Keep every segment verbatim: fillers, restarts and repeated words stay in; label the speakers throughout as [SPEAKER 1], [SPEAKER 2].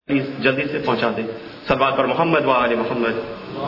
[SPEAKER 1] جلدی سے پہنچا دیں. صلوات پر محمد و آل محمد.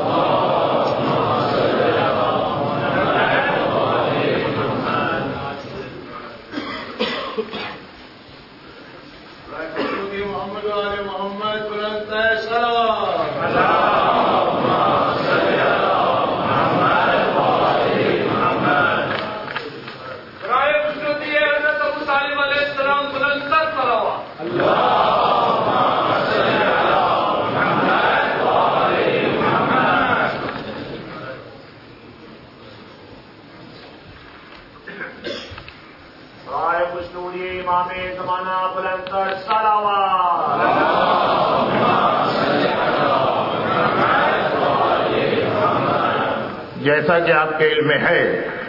[SPEAKER 2] جیسا کہ آپ کے علم میں ہے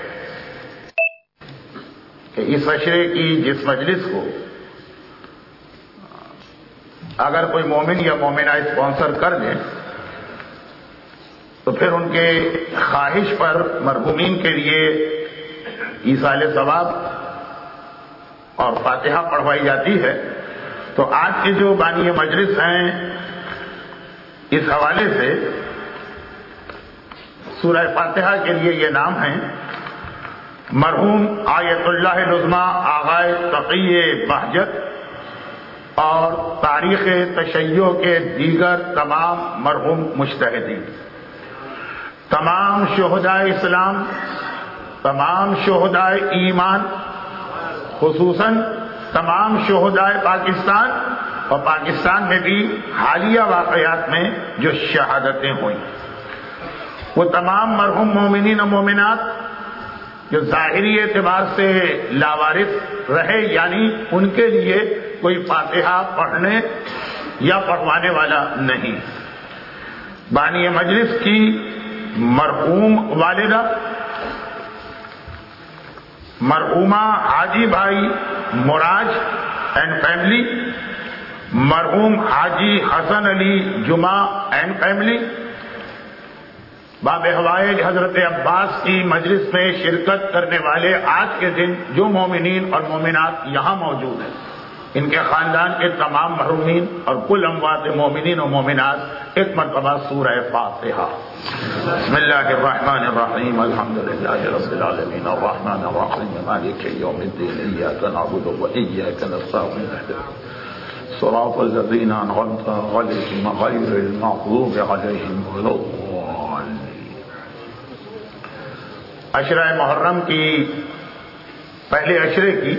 [SPEAKER 2] کہ اس عشرے کی جس مجلس کو اگر کوئی مومن یا مومنہ اسپانسر کر دیں تو پھر ان کے خواہش پر مرحومین کے لیے ایصال ثواب اور فاتحہ پڑھوائی جاتی ہے. تو آج کے جو بانی مجلس ہیں اس حوالے سے سورہ فاتحہ کے لیے یہ نام ہیں: مرحوم آیت اللہ العظمیٰ آغائے تقی بہجت اور تاریخ تشیع کے دیگر تمام مرحوم مجتہدین، تمام شہدائے اسلام، تمام شہدائے ایمان، خصوصاً تمام شہدائے پاکستان اور پاکستان میں بھی حالیہ واقعات میں جو شہادتیں ہوئیں، وہ تمام مرحوم مومنین و مومنات جو ظاہری اعتبار سے لاوارث رہے، یعنی ان کے لیے کوئی فاتحہ پڑھنے یا پڑھوانے والا نہیں. بانی مجلس کی مرحوم والدہ مرحومہ حاجی بھائی مراج اینڈ فیملی، مرحوم حاجی حسن علی جمعہ اینڈ فیملی، باب حوائج حضرت عباس کی مجلس میں شرکت کرنے والے آج کے دن جو مومنین اور مومنات یہاں موجود ہیں، ان کے خاندان کے تمام محرومین اور کل اموات مومنین و مومنات ایک مرتبہ سورہ فاتحہ. بسم اللہ الرحمن الرحیم. الحمد للہ رب العالمین الرحمن الرحیم مالک یوم الدین ایاک نعبد و ایاک نستعین صراط الذین انعمت علیہم غیر المغضوب علیہم ولا الضالین. عشرہ محرم کی پہلے عشرے کی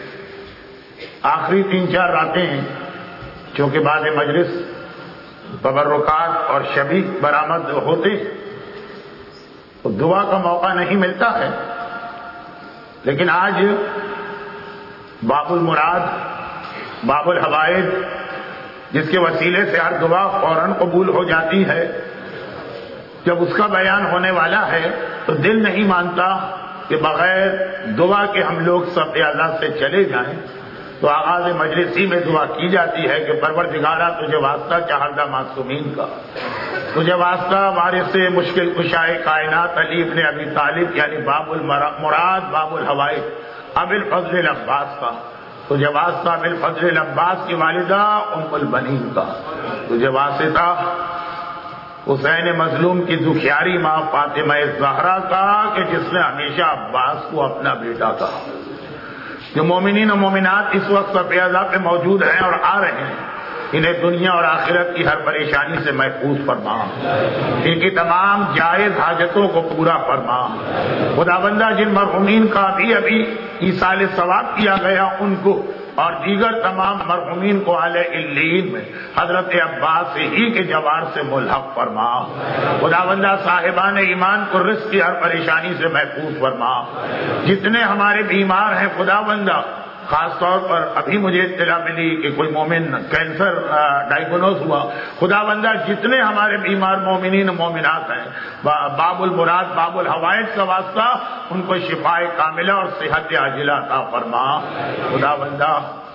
[SPEAKER 2] آخری تین چار راتیں ہیں، چونکہ بعد مجلس تبرکات اور شبیہ برآمد ہوتے تو دعا کا موقع نہیں ملتا ہے، لیکن آج باب المراد، باب الحوائج، جس کے وسیلے سے ہر دعا فوراً قبول ہو جاتی ہے، جب اس کا بیان ہونے والا ہے تو دل نہیں مانتا کہ بغیر دعا کے ہم لوگ سب اعلیٰ سے چلے جائیں. تو آغاز مجلس ہی میں دعا کی جاتی ہے کہ پروردگارا تجھے واسطہ چہردہ معصومین کا، تجھے واسطہ وارث مشکل کشائے کائنات علی ابن ابی طالب یعنی باب المراد باب الحوائج ابی الفضل العباس کا، تجھے واسطہ ابی الفضل العباس کی والدہ ام البنین کا، تجھے واسطہ حسین مظلوم کی دکھیاری ماں فاطمہ زہرا کا کہ جس نے ہمیشہ عباس کو اپنا بیٹا کہا. جو مومنین و مومنات اس وقت فیاضہ پہ موجود ہیں اور آ رہے ہیں، انہیں دنیا اور آخرت کی ہر پریشانی سے محفوظ فرما، ان کی تمام جائز حاجتوں کو پورا فرما. خداوندہ جن مرحومین کا بھی ابھی ایصال ثواب کیا گیا ان کو اور دیگر تمام مرحومین کو اعلی علیین میں حضرت عباس ہی کے جوار سے ملحق فرما. خداوندہ صاحبان ایمان کو رزق کی ہر پریشانی سے محفوظ فرما. جتنے ہمارے بیمار ہیں خداوندہ، خاص طور پر ابھی مجھے اطلاع ملی کہ کوئی مومن کینسر ڈائیگنوز ہوا، خداوندہ جتنے ہمارے بیمار مومنین و مومنات ہیں باب المراد باب الحوائج کا واسطہ ان کو شفائے کاملہ اور صحت عاجلہ عطا فرما. خداوندہ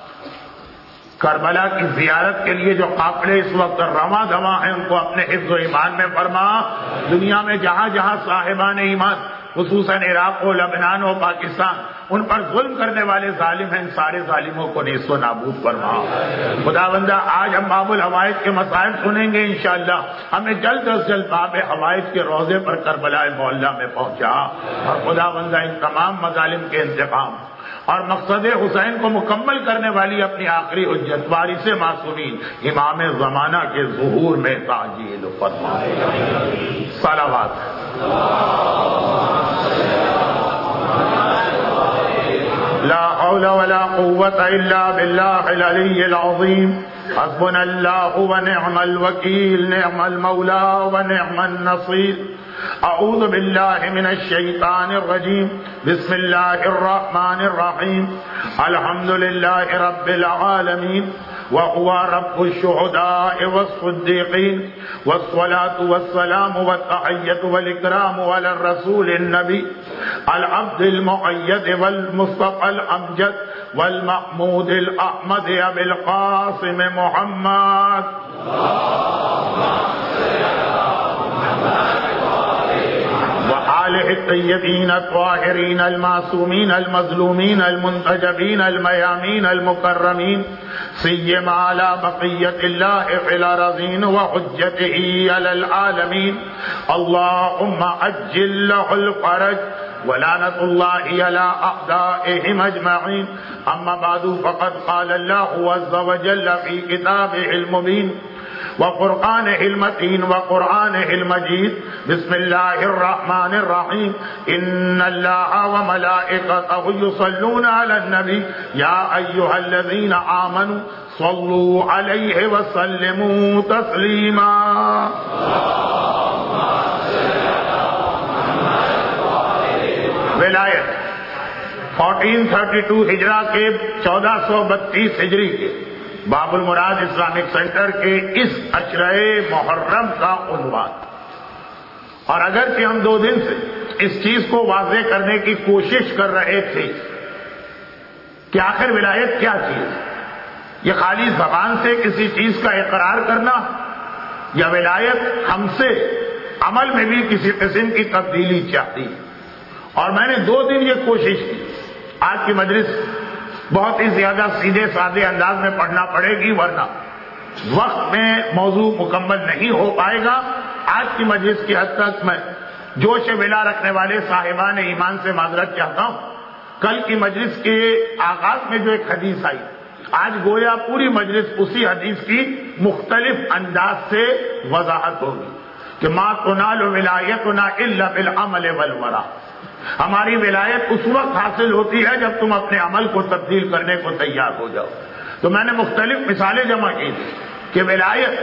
[SPEAKER 2] کربلا کی زیارت کے لیے جو قافلے اس وقت رواں دواں ہیں ان کو اپنے حفظ و ایمان میں فرما. دنیا میں جہاں جہاں صاحبان ایمان خصوصاً عراق و لبنان و پاکستان، ان پر ظلم کرنے والے ظالم ہیں، ان سارے ظالموں کو نیست و نابود فرما۔ خداوندہ آج ہم باب الحوائج کے مسائل سنیں گے انشاءاللہ، ہمیں جلد از جلد باب حوائج کے روضے پر کربلا معلیٰ میں پہنچا، اور خداوندہ ان تمام مظالم کے انتقام اور مقصد حسین کو مکمل کرنے والی اپنی آخری حجت وارث معصومین امام زمانہ کے ظہور میں تعجیل فرما۔ صلوات۔ لا حول ولا قوة الا بالله العلي العظيم، حسبنا الله ونعم الوكيل، نعم المولى ونعم النصير۔ اعوذ باللہ من الشیطان الرجیم، بسم اللہ الرحمن الرحیم، الحمد للہ رب العالمین، وهو رب الشهداء والصديقين، والصلاة والسلام والتحية والإكرام على الرسول النبي العبد المؤيد والمصطفى الأمجد والمحمود الأحمد أبي القاسم محمد وآله الطيبين الطاهرين المعصومين المظلومين المنتجبين الميامين المكرمين، سيما على بقية الله في الأرضين وحجته على العالمين، اللهم عجل له الفرج ولعنة الله على أعدائهم أجمعين، أما بعد فقد قال الله عز وجل في كتابه المبين وقرآنه المتين وقرآنه المجيد، بسم الله الرحمن الرحيم، إن الله وملائكته يصلون على النبي يا أيها الذين آمنوا صلوا عليه وسلموا تسليما۔ ولایت چودہ سو بتیس ہجرہ کے چودہ سو بتیس ہجری کے باب المراد اسلامک سینٹر کے اس عشرہ محرم کا عنوان، اور اگرچہ ہم دو دن سے اس چیز کو واضح کرنے کی کوشش کر رہے تھے کہ آخر ولایت کیا چیز، یہ خالی زبان سے کسی چیز کا اقرار کرنا، یا ولایت ہم سے عمل میں بھی کسی قسم کی تبدیلی چاہتی ہے، اور میں نے دو دن یہ کوشش کی۔ آج کی مجلس بہت ہی زیادہ سیدھے سادے انداز میں پڑھنا پڑے گی، ورنہ وقت میں موضوع مکمل نہیں ہو پائے گا۔ آج کی مجلس کی حد تک میں جوش ولا رکھنے والے صاحبان ایمان سے معذرت چاہتا ہوں۔ کل کی مجلس کے آغاز میں جو ایک حدیث آئی، آج گویا پوری مجلس اسی حدیث کی مختلف انداز سے وضاحت ہوگی کہ ما تنال ولایتنا الا بالعمل والورع، ہماری ولایت اس وقت حاصل ہوتی ہے جب تم اپنے عمل کو تبدیل کرنے کو تیار ہو جاؤ۔ تو میں نے مختلف مثالیں جمع کی تھی کہ ولایت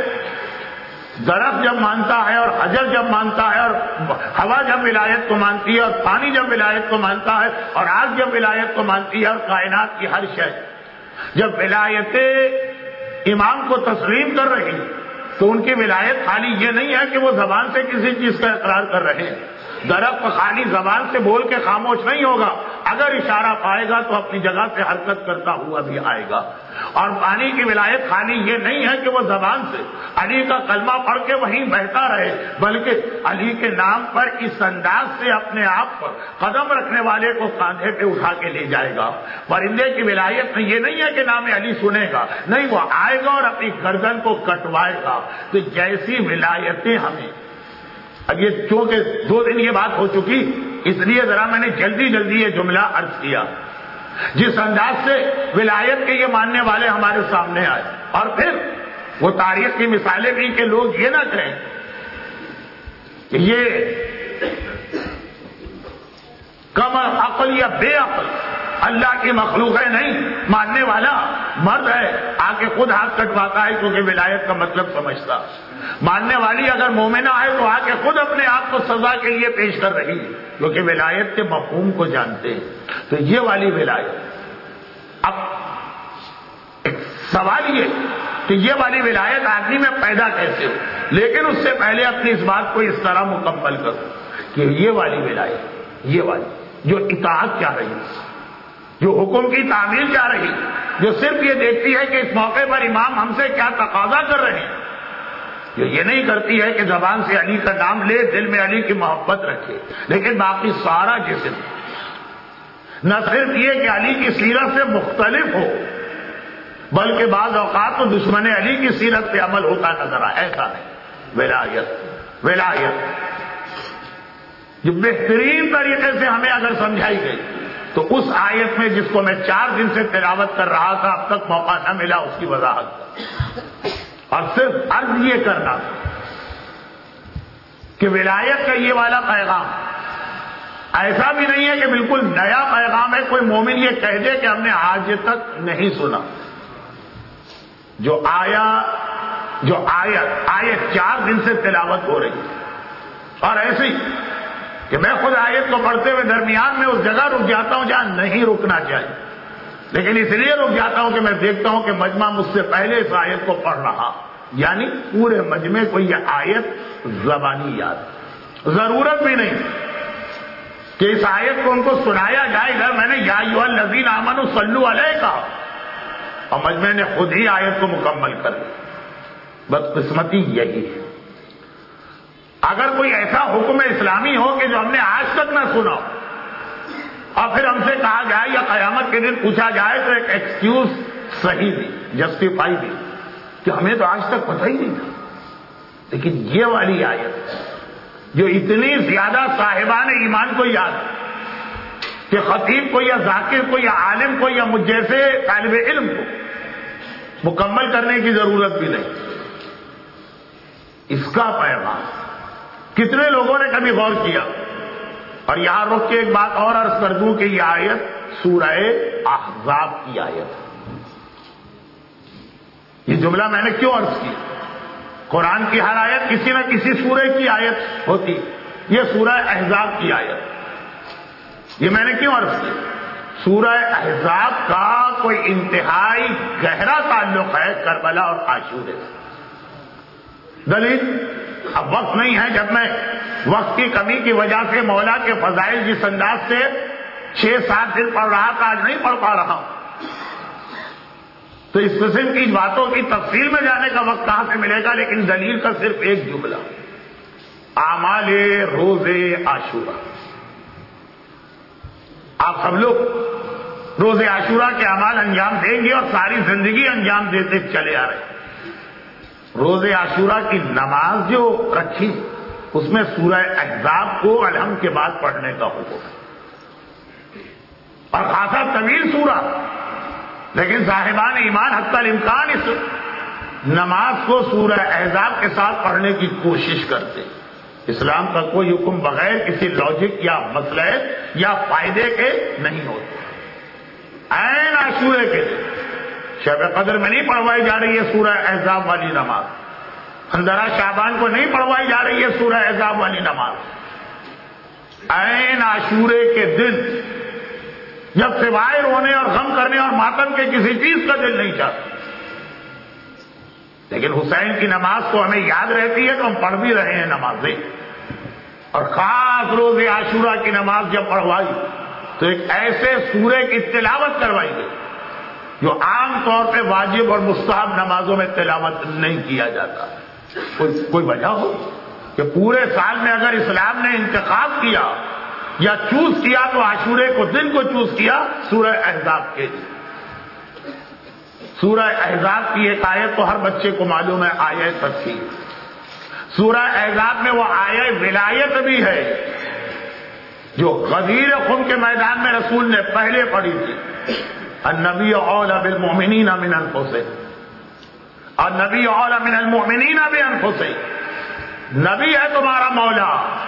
[SPEAKER 2] درخت جب مانتا ہے، اور حجر جب مانتا ہے، اور ہوا جب ولایت کو مانتی ہے، اور پانی جب ولایت کو مانتا ہے، اور آگ جب ولایت کو مانتی ہے، اور کائنات کی ہر شے جب ولایت امام کو تسلیم کر رہی تو ان کی ولایت خالی یہ نہیں ہے کہ وہ زبان سے کسی چیز کا اقرار کر رہے ہیں۔ درخت خالی زبان سے بول کے خاموش نہیں ہوگا، اگر اشارہ پائے گا تو اپنی جگہ سے حرکت کرتا ہوا بھی آئے گا۔ اور پانی کی ولایت خالی یہ نہیں ہے کہ وہ زبان سے علی کا کلمہ پڑھ کے وہیں بہتا رہے، بلکہ علی کے نام پر اس انداز سے اپنے آپ پر قدم رکھنے والے کو کاندھے پہ اٹھا کے لے جائے گا۔ پرندے کی ولایت میں یہ نہیں ہے کہ نام علی سنے گا، نہیں، وہ آئے گا اور اپنی گردن کو کٹوائے گا۔ تو جیسی ولایتیں ہمیں، اب یہ چونکہ دو دن یہ بات ہو چکی، اس لیے ذرا میں نے جلدی جلدی یہ جملہ عرض کیا، جس انداز سے ولایت کے یہ ماننے والے ہمارے سامنے آئے، اور پھر وہ تاریخ کی مثالیں بھی کہ لوگ یہ نہ کہیں کہ یہ کم عقل یا بے عقل اللہ کی مخلوق ہے، نہیں، ماننے والا مرد ہے، آ کے خود ہاتھ کٹواتا ہے کیونکہ ولایت کا مطلب سمجھتا۔ ماننے والی اگر مومنہ ہے تو آ کے خود اپنے آپ کو سزا کے لیے پیش کر رہی ہے کیونکہ ولایت کے مفہوم کو جانتے ہیں۔ تو یہ والی ولایت، اب ایک سوال یہ کہ یہ والی ولایت آدمی میں پیدا کیسے ہو، لیکن اس سے پہلے اپنی اس بات کو اس طرح مکمل کرو کہ یہ والی ولایت، یہ والی جو اطاعت چاہ رہی ہے، جو حکم کی تعمیل چاہ رہی، جو صرف یہ دیکھتی ہے کہ اس موقع پر امام ہم سے کیا تقاضا کر رہے ہیں، جو یہ نہیں کرتی ہے کہ زبان سے علی کا نام لے، دل میں علی کی محبت رکھے، لیکن باقی سارا جسم نہ صرف یہ کہ علی کی سیرت سے مختلف ہو، بلکہ بعض اوقات تو دشمن علی کی سیرت پہ عمل ہوتا نظر آئے، ایسا نہیں۔ ولایت ولایت جو بہترین طریقے سے ہمیں اگر سمجھائی گئی تو اس آیت میں جس کو میں چار دن سے تلاوت کر رہا تھا، اب تک موقع نہ ملا اس کی وضاحت کا، اور صرف عرض یہ کرنا کہ ولایت کا یہ والا پیغام ایسا بھی نہیں ہے کہ بالکل نیا پیغام ہے، کوئی مومن یہ کہہ دے کہ ہم نے آج تک نہیں سنا۔ جو آیا جو آیت آیت چار دن سے تلاوت ہو رہی ہے، اور ایسی کہ میں خود آیت کو پڑھتے ہوئے درمیان میں اس جگہ رک جاتا ہوں جہاں نہیں رکنا چاہیے، لیکن اس لیے رک جاتا ہوں کہ میں دیکھتا ہوں کہ مجمع مجھ سے پہلے اس آیت کو پڑھ رہا، یعنی پورے مجمع کو یہ آیت زبانی یاد، ضرورت بھی نہیں کہ اس آیت کو ان کو سنایا جائے گا۔ میں نے یا ایھا الذین آمنوا صلوا علیہ کہا اور مجمع نے خود ہی آیت کو مکمل کر دیا۔ بدقسمتی یہی ہے، اگر کوئی ایسا حکم اسلامی ہو کہ جو ہم نے آج تک نہ سنا اور پھر ہم سے کہا جائے یا قیامت کے دن پوچھا جائے تو ایک ایکسکیوز صحیح بھی، جسٹیفائی بھی، کہ ہمیں تو آج تک پتہ ہی نہیں تھا۔ لیکن یہ والی آیت جو اتنی زیادہ صاحبان ایمان کو یاد کہ خطیب کو یا ذاکر کو یا عالم کو یا مجھ جیسے طالب علم کو مکمل کرنے کی ضرورت بھی نہیں، اس کا پیغام کتنے لوگوں نے کبھی غور کیا؟ اور یہاں رک کے ایک بات اور عرض کر دوں کہ یہ آیت سورہ احزاب کی آیت ہے۔ یہ جملہ میں نے کیوں عرض کی؟ قرآن کی ہر آیت کسی نہ کسی سورہ کی آیت ہوتی، یہ سورہ احزاب کی آیت۔ یہ میں نے کیوں عرض کی؟ سورہ احزاب کا کوئی انتہائی گہرا تعلق ہے کربلا اور عاشورے سے۔ دلیل اب وقت نہیں ہے، جب میں وقت کی کمی کی وجہ سے مولا کے فضائل جس انداز سے چھ سات دن پڑھ رہا تھا آج نہیں پڑھ پا رہا ہوں، تو اس قسم کی باتوں کی تفصیل میں جانے کا وقت کہاں سے ملے گا؟ لیکن دلیل کا صرف ایک جملہ، اعمال روز عاشورہ۔ آپ سب لوگ روز عاشورہ کے اعمال انجام دیں گے اور ساری زندگی انجام دیتے چلے آ رہے ہیں۔ روز عاشورہ کی نماز جو رکھی اس میں سورہ احزاب کو الحمد کے بعد پڑھنے کا حکم ہے، اور خاصا طویل سورہ، لیکن صاحبان ایمان حتی الامکان اس نماز کو سورہ احزاب کے ساتھ پڑھنے کی کوشش کرتے۔ اسلام کا کوئی حکم بغیر کسی لاجک یا مصلحت یا فائدے کے نہیں ہوتا۔ عین عاشورے کے دن شب قدر میں نہیں پڑھوائی جا رہی ہے سورہ احزاب والی نماز، پندرہ شعبان کو نہیں پڑھوائی جا رہی ہے سورہ احزاب والی نماز۔ عین عاشورے کے دن جب سوائے رونے اور غم کرنے اور ماتم کے کسی چیز کا دل نہیں چاہتا، لیکن حسین کی نماز تو ہمیں یاد رہتی ہے تو ہم پڑھ بھی رہے ہیں نمازیں، اور خاص روز عاشورہ کی نماز جب پڑھوائی تو ایک ایسے سورے کی تلاوت کروائی گئی جو عام طور پہ واجب اور مستحب نمازوں میں تلاوت نہیں کیا جاتا۔ کوئی کوئی وجہ ہو کہ پورے سال میں اگر اسلام نے انتخاب کیا یا چوز کیا تو عاشورے کو دن کو چوز کیا سورہ احزاب کے لیے۔ سورہ احزاب کی ایک آیت تو ہر بچے کو معلوم ہے، آیت تفسیر۔ سورہ احزاب میں وہ آیت ولایت بھی ہے جو غدیر خم کے میدان میں رسول نے پہلے پڑھی تھی۔ النبی اولی بالمؤمنین من انفسہم، النبی اولی من المؤمنین بانفسہم، نبی ہے تمہارا مولا۔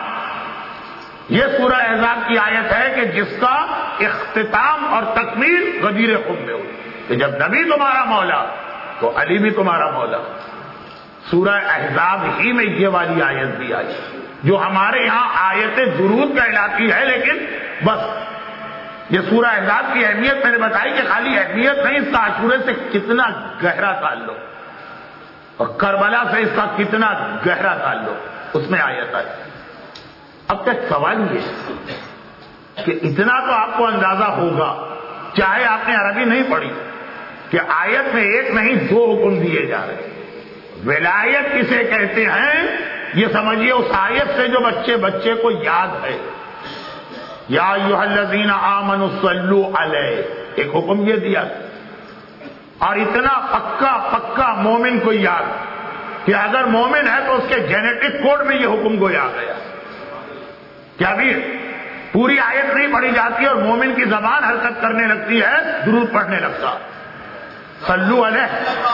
[SPEAKER 2] یہ سورہ احزاب کی آیت ہے کہ جس کا اختتام اور تکمیل غدیر خم میں ہوئی کہ جب نبی تمہارا مولا تو علی بھی تمہارا مولا۔ سورہ احزاب ہی میں یہ والی آیت بھی آئی جو ہمارے یہاں آیت درود کا علاقی ہے، لیکن بس یہ سورہ احزاب کی اہمیت میں نے بتائی کہ خالی اہمیت نہیں، اس کا عاشورے سے کتنا گہرا تعلق اور کربلا سے اس کا کتنا گہرا تعلق اس میں آیت آئی۔ اب تک سوال یہ کہ اتنا تو آپ کو اندازہ ہوگا چاہے آپ نے عربی نہیں پڑھی کہ آیت میں ایک نہیں دو حکم دیے جا رہے ہیں۔ ولایت کسے کہتے ہیں یہ سمجھیے اس آیت سے جو بچے بچے کو یاد ہے. یا ایھا الذین آمنوا صلوا علیہ، ایک حکم یہ دیا، اور اتنا پکا پکا مومن کو یاد کہ اگر مومن ہے تو اس کے جینیٹک کوڈ میں یہ حکم گویا گیا کہ ابھی پوری آیت نہیں پڑھی جاتی اور مومن کی زبان حرکت کرنے لگتی ہے، درود پڑھنے لگتا. صلو علیہ،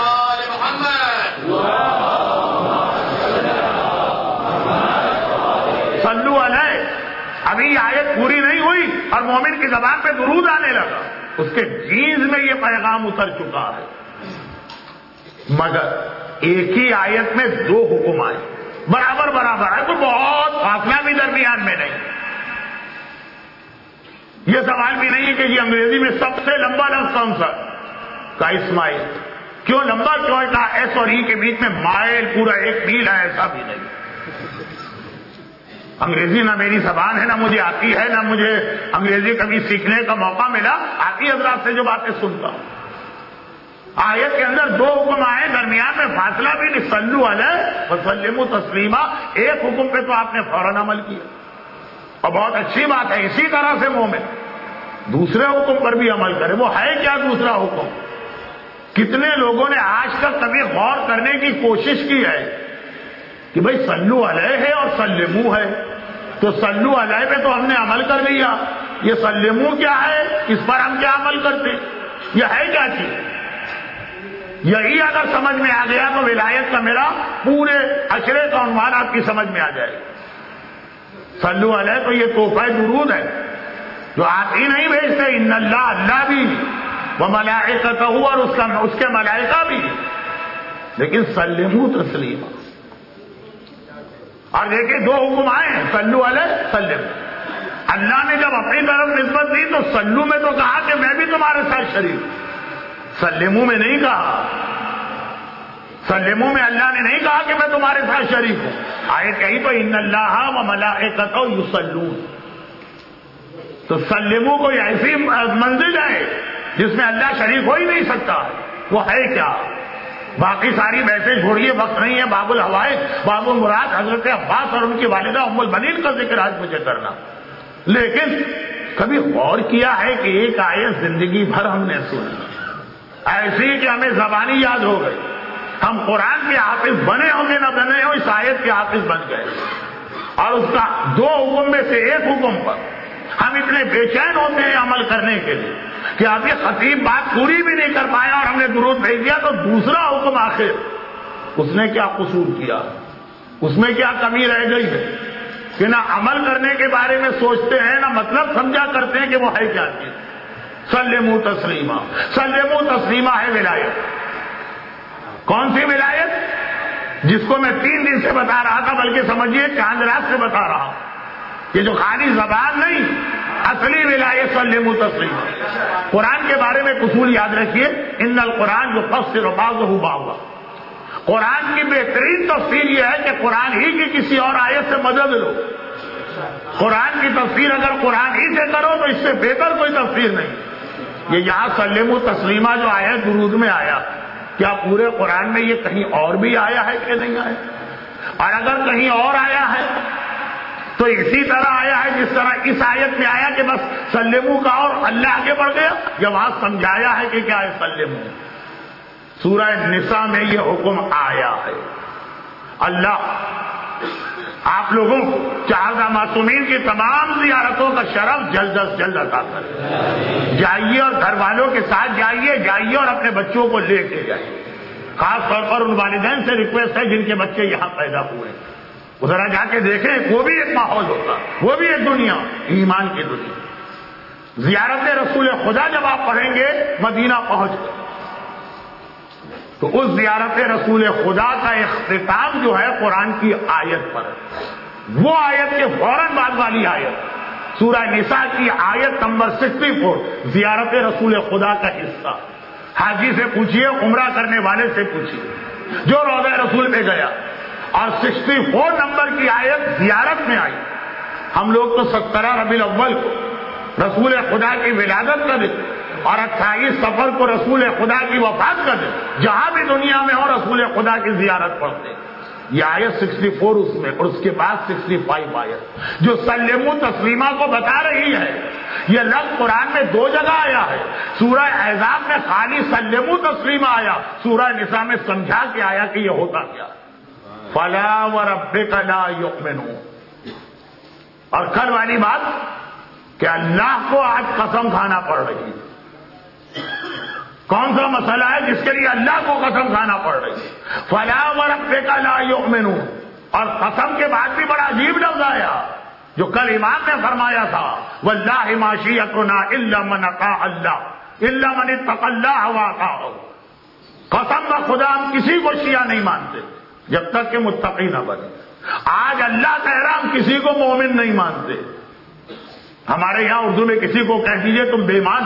[SPEAKER 2] صلو علیہ. ابھی یہ آیت پوری نہیں ہوئی اور مومن کی زبان پہ درود آنے لگا، اس کے جینز میں یہ پیغام اتر چکا ہے. مگر ایک ہی آیت میں دو حکم آئے، برابر برابر ہے، تو بہت فاصلہ بھی درمیان میں نہیں. یہ سوال بھی نہیں ہے کہ یہ انگریزی میں سب سے لمبا لفظ کون سا کا اسماعیل، کیوں لمبا کیوں ہے؟ ایس اور ای کے بیچ میں مائل پورا ایک میل ہے، ایسا بھی نہیں. انگریزی نہ میری زبان ہے، نہ مجھے آتی ہے، نہ مجھے انگریزی کبھی سیکھنے کا موقع ملا. آتی حضرات سے جو باتیں سنتا ہوں، آیت کے اندر دو حکم آئے، درمیان میں فاصلہ بھی نہیں. صلو علیہ وسلموا تسلیما، ایک حکم پہ تو آپ نے فوراً عمل کیا اور بہت اچھی بات ہے. اسی طرح سے مومن دوسرے حکم پر بھی عمل کرے. وہ ہے کیا دوسرا حکم؟ کتنے لوگوں نے آج تک کبھی غور کرنے کی کوشش کی ہے کہ بھئی صلو علیہ ہے اور سلمو ہے، تو صلو علیہ پہ تو ہم نے عمل کر لیا، یہ سلمو کیا ہے، اس پر ہم کیا عمل کرتے، یہ ہے کیا چیز؟ یہی اگر سمجھ میں آ گیا تو ولایت کا میرا پورے اشرے کا عنوان آپ کی سمجھ میں آ جائے گا. صلو علیہ تو یہ تحفہ درود ہے جو آپ ہی نہیں بھیجتے، ان اللہ، اللہ بھی، وملائکتہ، اور اس کا اس کے ملائکہ بھی، لیکن سلموا تسلیما. اور دیکھیں دو حکم آئے ہیں، صلو علیہ سلم. اللہ نے جب اپنی طرف نسبت دی تو صلو میں تو کہا کہ میں بھی تمہارے ساتھ شریک، سلمو میں نہیں کہا. سلمو میں اللہ نے نہیں کہا کہ میں تمہارے ساتھ شریک ہوں. آیت کہی تو ان اللہ وملائکتہ یصلون، تو سلمو کوئی ایسی منزل ہے جس میں اللہ شریک ہو ہی نہیں سکتا. وہ ہے کیا؟ باقی ساری بحثیں چھوڑیے، وقت نہیں ہے. باب الحوائج، باب المراد، حضرت عباس اور ان کی والدہ ام البنین کا ذکر آج مجھے کرنا. لیکن کبھی غور کیا ہے کہ ایک آیت زندگی بھر ہم نے سنی ایسی کہ ہمیں زبانی یاد ہو گئی، ہم قرآن کے حافظ بنے ہوں گے نہ بنے ہوں، اس آیت کے حافظ بن گئے، اور اس کا دو حکم میں سے ایک حکم پر ہم اتنے بے چین ہوتے ہیں عمل کرنے کے لیے کہ اب یہ خطیب بات پوری بھی نہیں کر پایا اور ہم نے درود بھیج دیا، تو دوسرا حکم آخر اس نے کیا قصور کیا، اس میں کیا کمی رہ گئی ہے کہ نہ عمل کرنے کے بارے میں سوچتے ہیں، نہ مطلب سمجھا کرتے ہیں کہ وہ ہے کیا چیز. سلموا تسلیما، سلموا تسلیما ہے ولایت. کون سی ولایت؟ جس کو میں تین دن سے بتا رہا تھا، بلکہ سمجھیے چاند رات سے بتا رہا ہوں، یہ جو خالی زبان نہیں، اصلی ولایت سلموا تسلیما. قرآن کے بارے میں اصول یاد رکھیے، ان القرآن جو یفسر بعضہ بعضا، قرآن کی بہترین تفسیر یہ ہے کہ قرآن ہی کی کسی اور آیت سے مدد لو. قرآن کی تفسیر اگر قرآن ہی سے کرو تو اس سے بہتر کوئی تفسیر نہیں. یہ یہاں سلموا تسلیما جو آیا درود میں آیا، کیا پورے قرآن میں یہ کہیں اور بھی آیا ہے کہ نہیں آیا؟ اور اگر کہیں اور آیا ہے تو اسی طرح آیا ہے جس طرح اس آیت میں آیا کہ بس سلموا کا اور اللہ آگے بڑھ گیا، یا وہاں سمجھایا ہے کہ کیا ہے سلموا. سورہ نساء میں یہ حکم آیا ہے. اللہ آپ لوگوں کو چہارہ معصومین کی تمام زیارتوں کا شرف جلد از جلد عطا کرے. جائیے اور گھر والوں کے ساتھ جائیے، جائیے اور اپنے بچوں کو لے کے جائیے. خاص طور پر ان والدین سے ریکویسٹ ہے جن کے بچے یہاں پیدا ہوئے، ذرا جا کے دیکھیں، وہ بھی ایک ماحول ہوتا، وہ بھی ایک دنیا، ایمان کی دنیا. زیارت رسول خدا جب آپ پڑھیں گے مدینہ پہنچ کر، تو اس زیارت رسول خدا کا اختتام جو ہے قرآن کی آیت پر ہے. وہ آیت کے فوراً بعد والی آیت سورہ نساء کی آیت نمبر سکسٹی فور زیارت رسول خدا کا حصہ. حاجی سے پوچھیے، عمرہ کرنے والے سے پوچھیے جو روضہ رسول پہ گیا، اور سکسٹی فور نمبر کی آیت زیارت میں آئی. ہم لوگ تو سترہ ربیع الاول کو رسول خدا کی ولادت کا ذکر اور اٹھائیس سفر کو رسول خدا کی وفات کا دن، جہاں بھی دنیا میں ہو رسول خدا کی زیارت پڑھتے. یہ آیت سکسٹی فور اس میں، اور اس کے بعد سکسٹی فائیو آیت جو سلموا تسلیما کو بتا رہی ہے. یہ لفظ قرآن میں دو جگہ آیا ہے. سورہ احزاب میں خالی سلموا تسلیما آیا، سورہ نساء میں سمجھا کے آیا کہ یہ ہوتا کیا. فلا وربک لا یؤمنون. اور کل والی بات کہ اللہ کو آج قسم کھانا پڑ رہی ہے. کون سا مسئلہ ہے جس کے لیے اللہ کو قسم کھانا پڑ رہی ہے؟ فلا وربک لا یؤمنون. اور قسم کے بعد بھی بڑا عجیب لفظ آیا جو کل امام نے فرمایا تھا، واللہ ما شیعتنا الا من اطاع اللہ الا من اتقى اللہ واطاعه. قسم کا خدا ہم کسی کو شیعہ نہیں مانتے جب تک کہ متقی نہ بنے. آج اللہ کہہ رہا ہم کسی کو مومن نہیں مانتے. ہمارے یہاں اردو میں کسی کو کہہ دیجئے تم بے ایمان،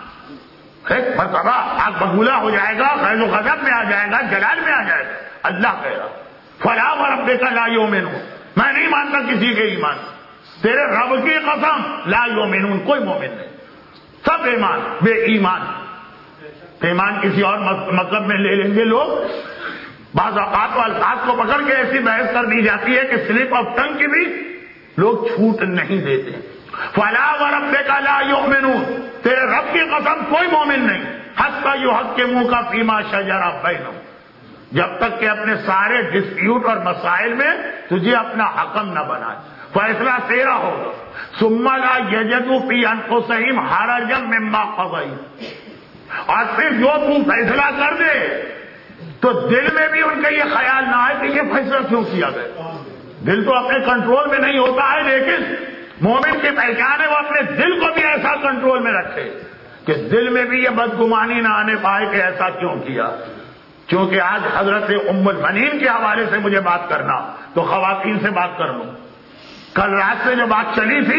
[SPEAKER 2] مرتبہ آگ بگولا ہو جائے گا، خیز و غضب میں آ جائے گا، جلال میں آ جائے گا. اللہ کہہ رہا فلا وربک لا یؤمنون، میں نہیں مانتا کسی کے ایمان. تیرے رب کی قسم لا یؤمنون، کوئی مومن نہیں، سب ایمان بے ایمان. ایمان کسی اور مطلب میں لے لیں گے لوگ. بعض اوقات و الفاظ کو پکڑ کے ایسی بحث کر دی جاتی ہے کہ سلپ آف ٹنگ کی بھی لوگ چھوٹ نہیں دیتے. فلا وربک لا یؤمنون، تیرے رب کی قسم کوئی مومن نہیں. حتی یحکموک فیما شجر بینہم، جب تک کہ اپنے سارے ڈسپیوٹ اور مسائل میں تجھے اپنا حکم نہ بنائے، فیصلہ تیرا ہوگا. ثم لا یجدوا فی انفسہم حرجا مما قضیت، اور پھر جو تو فیصلہ کر دے تو دل میں بھی ان کا یہ خیال نہ آئے کہ یہ فیصلہ کیوں کیا گیا. دل تو اپنے کنٹرول میں نہیں ہوتا ہے، لیکن مومن کی پہچان ہے وہ اپنے دل کو بھی ایسا کنٹرول میں رکھے کہ دل میں بھی یہ بدگمانی نہ آنے پائے کہ ایسا کیوں کیا. کیونکہ آج حضرت ام المنین کے حوالے سے مجھے بات کرنا تو خواتین سے بات کر لوں. کل رات سے جو بات چلی تھی،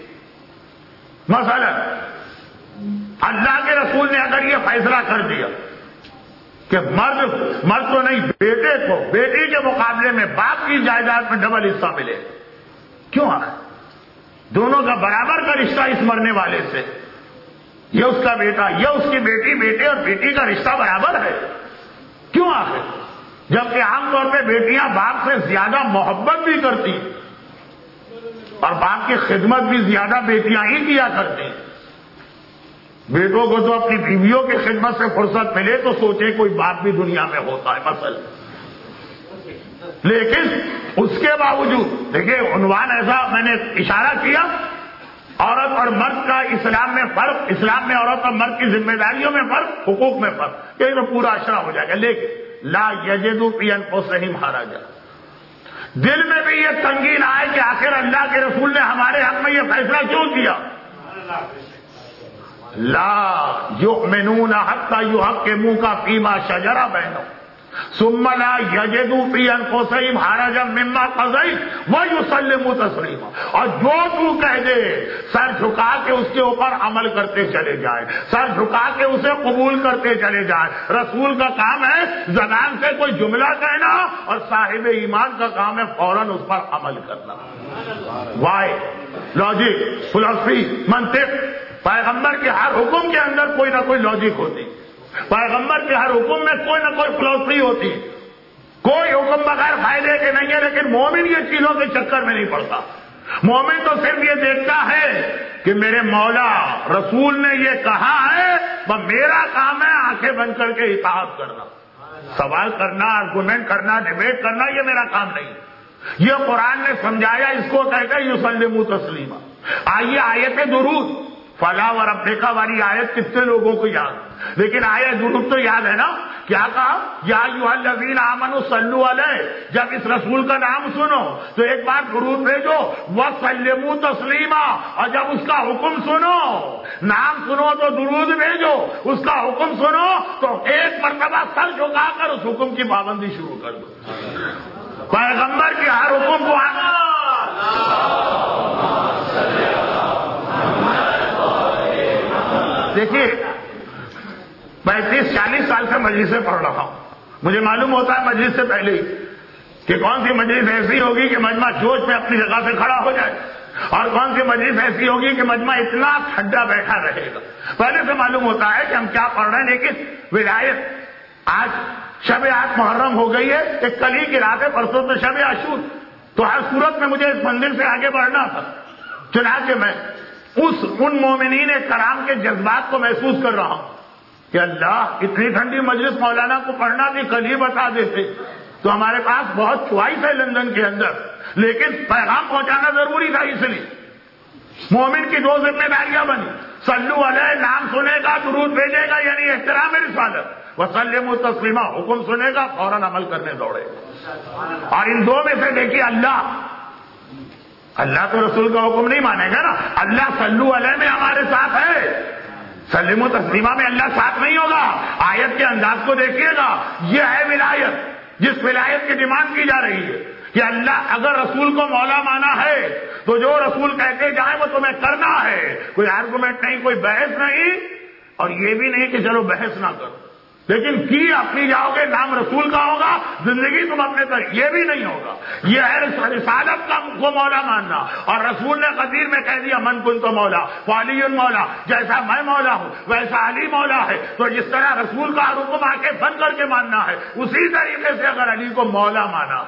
[SPEAKER 2] مثلا اللہ کے رسول نے اگر یہ فیصلہ کر دیا کہ مرد مرد تو نہیں، بیٹے کو بیٹی کے مقابلے میں باپ کی جائیداد میں ڈبل حصہ ملے، کیوں آ دونوں کا برابر کا رشتہ اس مرنے والے سے، یہ اس کا بیٹا یہ اس کی بیٹی، بیٹے اور بیٹی کا رشتہ برابر ہے، کیوں آخر؟ جبکہ عام طور پہ بیٹیاں باپ سے زیادہ محبت بھی کرتی اور باپ کی خدمت بھی زیادہ بیٹیاں ہی کیا کرتی. بیٹوں کو تو اپنی بیویوں کی خدمت سے فرصت ملے تو سوچے کوئی باپ بھی دنیا میں ہوتا ہے مثلا. لیکن اس کے باوجود دیکھیں عنوان ایسا میں نے اشارہ کیا، عورت اور مرد کا اسلام میں فرق، اسلام میں عورت اور مرد کی ذمہ داریوں میں فرق، حقوق میں فرق، یہ تو پورا اشرا ہو جائے گا. لیکن لا یجدوا فی انفسہم حرجا، دل میں بھی یہ تنگی نہ آئے کہ آخر اللہ کے رسول نے ہمارے حق میں یہ فیصلہ کیوں کیا. لا یؤمنون حتی یحکموک فیما شجر بینہم ثم لا یجدوا فی انفسہم حرجا مما قضیت ویسلموا تسلیما. اور جو تو کہہ دے سر جھکا کے اس کے اوپر عمل کرتے چلے جائے، سر جھکا کے اسے قبول کرتے چلے جائے. رسول کا کام ہے زبان سے کوئی جملہ کہنا اور صاحب ایمان کا کام ہے فوراً اس پر عمل کرنا. وائی لاجک، فلسفی، منطق. پیغمبر کے ہر حکم کے اندر کوئی نہ کوئی لاجک ہوتی، پیغمبر کے ہر حکم میں کوئی نہ کوئی فلسفی ہوتی. کوئی حکم بغیر فائدے کے نہیں ہے، لیکن مومن یہ چیزوں کے چکر میں نہیں پڑتا. مومن تو صرف یہ دیکھتا ہے کہ میرے مولا رسول نے یہ کہا ہے، بس میرا کام ہے آنکھیں بند کر کے اطاعت کرنا، سوال کرنا، آرگومنٹ کرنا، ڈیبیٹ کرنا، یہ میرا کام نہیں. یہ قرآن نے سمجھایا، اس کو کہتے ہیں یسلموا تسلیما. آئیے آیت درود فلا وربک والی آیت کتنے لوگوں کو یاد، لیکن آیت درود تو یاد ہے نا. کیا کہا؟ یا ایھا الذین آمنوا صلوا علیہ. جب اس رسول کا نام سنو تو ایک بار درود بھیجو، وسلموا تسلیما. اور جب اس کا حکم سنو، نام سنو تو درود بھیجو، اس کا حکم سنو تو ایک مرتبہ سر جھکا کر اس حکم کی پابندی شروع کر دو. پیغمبر کے ہر حکم کو دیکھیے، پینتیس چالیس سال سے مجلس سے پڑھ رہا ہوں، مجھے معلوم ہوتا ہے مجلس سے پہلے ہی کہ کون سی مجلس ایسی ہوگی کہ مجمع جوش میں اپنی جگہ سے کھڑا ہو جائے. اور کون سی مجلس ایسی ہوگی کہ مجمع اتنا ٹھنڈا بیٹھا رہے گا. پہلے سے معلوم ہوتا ہے کہ ہم کیا پڑھ رہے ہیں. لیکن ولایت آج شب آج محرم ہو گئی ہے, ایک کل ہی کی رات ہے, پرسوں تو شب عاشور, تو ہر صورت میں مجھے اس منزل سے آگے بڑھنا تھا. چنانچہ میں اس ان مومنین کرام کے جذبات کو محسوس کر رہا ہوں کہ اللہ اتنی ٹھنڈی مجلس مولانا کو پڑھنا تھی, کل ہی بتا دیتے تو ہمارے پاس بہت چوائس ہے لندن کے اندر, لیکن پیغام پہنچانا ضروری تھا. اس لیے مومن کی دو ذمہ داریاں بنی, صلو علیہ نام سنے گا, درود بھیجے گا یعنی احترام رسالت, وسلموا تسلیما حکم سنے گا فوراً عمل کرنے دوڑے. اور ان دو میں سے دیکھیے اللہ اللہ تو رسول کا حکم نہیں مانے گا نا. اللہ صلو علیہ میں ہمارے ساتھ ہے, سلم و تسلیمہ میں اللہ ساتھ نہیں ہوگا. آیت کے انداز کو دیکھیے گا, یہ ہے ولایت جس ولایت کی ڈیمانڈ کی جا رہی ہے کہ اللہ اگر رسول کو مولا مانا ہے تو جو رسول کہتے جائیں وہ تمہیں کرنا ہے. کوئی آرگومنٹ نہیں, کوئی بحث نہیں, اور یہ بھی نہیں کہ چلو بحث نہ کرو, لیکن کی اپنی جاؤ گے نام رسول کا ہوگا, زندگی تم اپنے پر, یہ بھی نہیں ہوگا. یہ ہے رسالت کا کو مولا ماننا. اور رسول نے قدیر میں کہہ دیا من کن تو مولا فعلی مولا, جیسا میں مولا ہوں ویسا علی مولا ہے. تو جس طرح رسول کا حکم آ کے بن کر کے ماننا ہے, اسی طریقے سے اگر علی کو مولا مانا,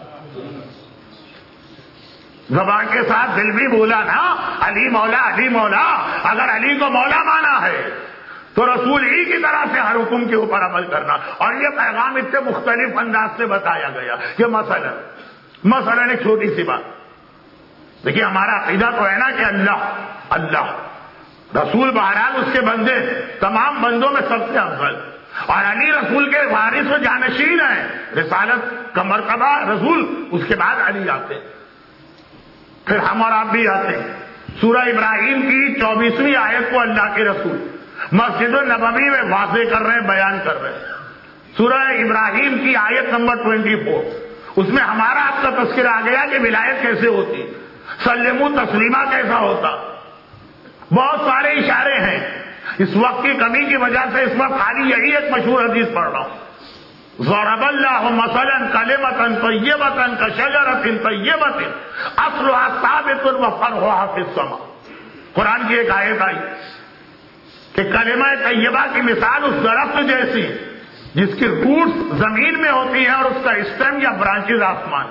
[SPEAKER 2] زبان کے ساتھ دل بھی بولا نا علی مولا علی مولا, اگر علی کو مولا مانا ہے تو رسول ہی کی طرح سے ہر حکم کے اوپر عمل کرنا. اور یہ پیغام اتنے مختلف انداز سے بتایا گیا کہ مثلا مثلا ایک چھوٹی سی بات دیکھیے, ہمارا عقیدہ تو ہے نا کہ اللہ اللہ رسول بہرحال اس کے بندے تمام بندوں میں سب سے افضل, اور علی رسول کے وارث و جانشین ہیں. رسالت کا مرتبہ رسول, اس کے بعد علی آتے ہیں, پھر ہم اور آپ بھی آتے ہیں. سورہ ابراہیم کی چوبیسویں آیت کو اللہ کے رسول مسجد النبوی میں واضح کر رہے ہیں, بیان کر رہے ہیں. سورہ ابراہیم کی آیت نمبر چوبیس, اس میں ہمارا آپ کا تذکرہ آ گیا کہ ولایت کیسے ہوتی, سلموا تسلیمہ کیسا ہوتا. بہت سارے اشارے ہیں. اس وقت کی کمی کی وجہ سے اس وقت خالی یہی ایک مشہور حدیث پڑھ رہا ہوں. ضرب اللہ مثلا کلمۃ طیبۃ کشجرۃ طیبۃ اصلها ثابت وفرعها فی السماء. قرآن کی ایک آیت آئی کہ کلمہ طیبہ کی مثال اس درخت جیسی جس کی روٹس زمین میں ہوتی ہیں اور اس کا اسٹیم یا برانچز آسمان.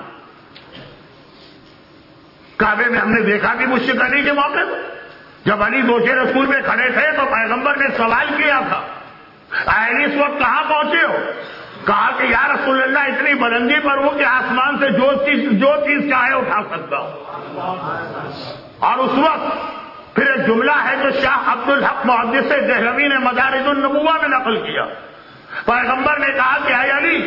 [SPEAKER 2] کعبے میں ہم نے دیکھا کہ مشرک علی کے موقع پر جب علی دوشے رسول میں کھڑے تھے تو پیغمبر نے سوال کیا تھا, علی اس وقت کہاں پہنچے ہو؟ کہا کہ یا رسول اللہ اتنی بلندی پر ہوں کہ آسمان سے جو چیز جو چیز چاہے اٹھا سکتا ہوں. اور اس وقت پھر ایک جملہ ہے جو شاہ عبد الحق محدث دہلوی نے مدارج النبوہ میں نقل کیا. پیغمبر نے کہا کہ اے علی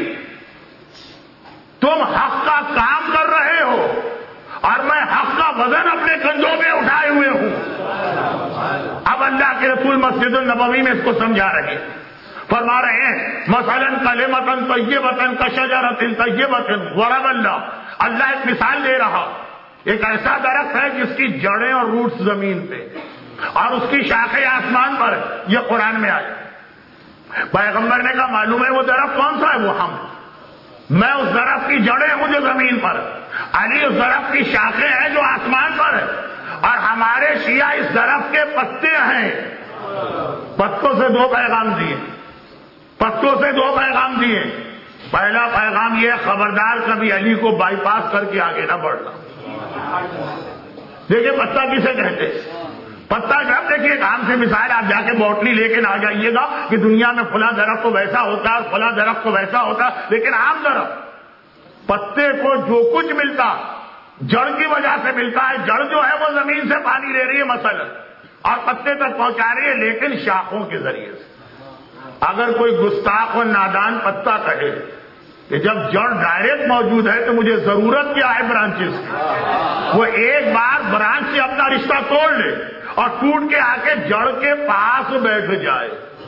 [SPEAKER 2] تم حق کا کام کر رہے ہو اور میں حق کا وزن اپنے کندھوں میں اٹھائے ہوئے ہوں. اب اللہ کے رسول مسجد النبوی میں اس کو سمجھا رہے ہیں, فرما رہے ہیں مثلاً کلمۃ طیبۃ کشجرۃ طیبۃ ضرب اللہ, اللہ ایک مثال دے رہا, ایک ایسا درخت ہے جس کی جڑیں اور روٹس زمین پہ اور اس کی شاخیں آسمان پر. یہ قرآن میں آیا. پیغمبر نے کہا معلوم ہے وہ درخت کون سا ہے؟ وہ ہم. میں اس درخت کی جڑیں ہوں جو زمین پر, علی اس درخت کی شاخیں ہیں جو آسمان پر ہے, اور ہمارے شیعہ اس درخت کے پتے ہیں. پتوں سے دو پیغام دیے, پتوں سے دو پیغام دیے. پہلا پیغام یہ, خبردار کبھی علی کو بائی پاس کر کے آگے نہ بڑھنا. دیکھیے پتا کسے کہتے, پتا جب دیکھیے کام سے مثال, آپ جا کے بوٹنی لے کے نہ جائیے گا کہ دنیا میں فلاں درخت تو ویسا ہوتا ہے فلاں درخت تو ویسا ہوتا, لیکن عام درخت پتے کو جو کچھ ملتا جڑ کی وجہ سے ملتا ہے. جڑ جو ہے وہ زمین سے پانی لے رہی ہے مثلا اور پتے تک پہنچا رہی ہے, لیکن شاخوں کے ذریعے سے. اگر کوئی گستاخ اور نادان پتا کہے کہ جب جڑ ڈائریکٹ موجود ہے تو مجھے ضرورت کیا ہے برانچز کی, وہ ایک بار برانچ سے اپنا رشتہ توڑ لے اور ٹوٹ کے آ کے جڑ کے پاس بیٹھ جائے,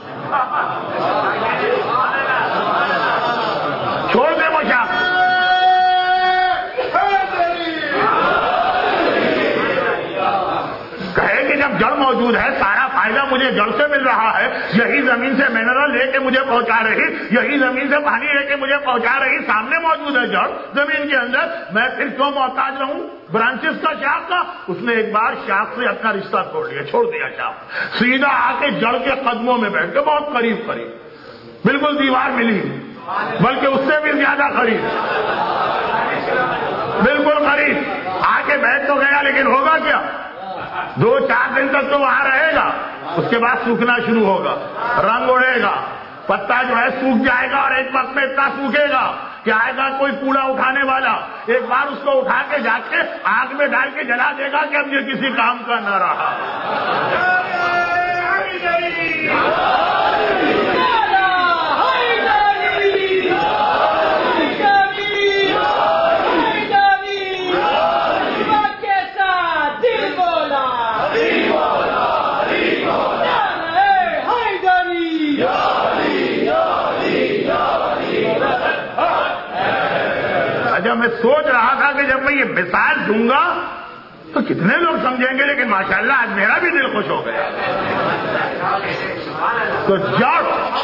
[SPEAKER 2] چھوڑ دے وہ شاخ. کہے کہ جب جڑ موجود ہے سارا فائدہ مجھے مجھے جڑ سے مل رہا ہے، یہی زمین سے منرل لے کے مجھے پہنچا رہی، یہی زمین سے پانی لے کے مجھے پہنچا رہی، سامنے موجود ہے جڑ زمین کے اندر، میں پھر کیوں محتاج رہوں برانچز کا، شاخ کا؟ اس نے ایک بار شاخ سے اپنا رشتہ چھوڑ دیا، چھوڑ دیا شاخ، سیدھا آ کے جڑ کے قدموں میں بیٹھ کے، بہت قریب قریب، بالکل دیوار ملی، بلکہ اس سے بھی زیادہ قریب، بالکل قریب آ کے بیٹھ تو گیا، لیکن ہوگا کیا؟ دو چار دن تک تو وہاں رہے گا، اس کے بعد سوکھنا شروع ہوگا، رنگ اڑے گا، پتا جو ہے سوکھ جائے گا، اور ایک وقت میں اتنا سوکھے گا کہ آئے گا کوئی کوڑا اٹھانے والا، ایک بار اس کو اٹھا کے جا کے آگ میں ڈال کے جلا دے گا کہ اب یہ کسی کام کا نہ رہا۔ جب میں سوچ رہا تھا کہ جب میں یہ مثال دوں گا تو کتنے لوگ سمجھیں گے، لیکن ماشاءاللہ آج میرا بھی دل خوش ہو گیا۔ تو جڑ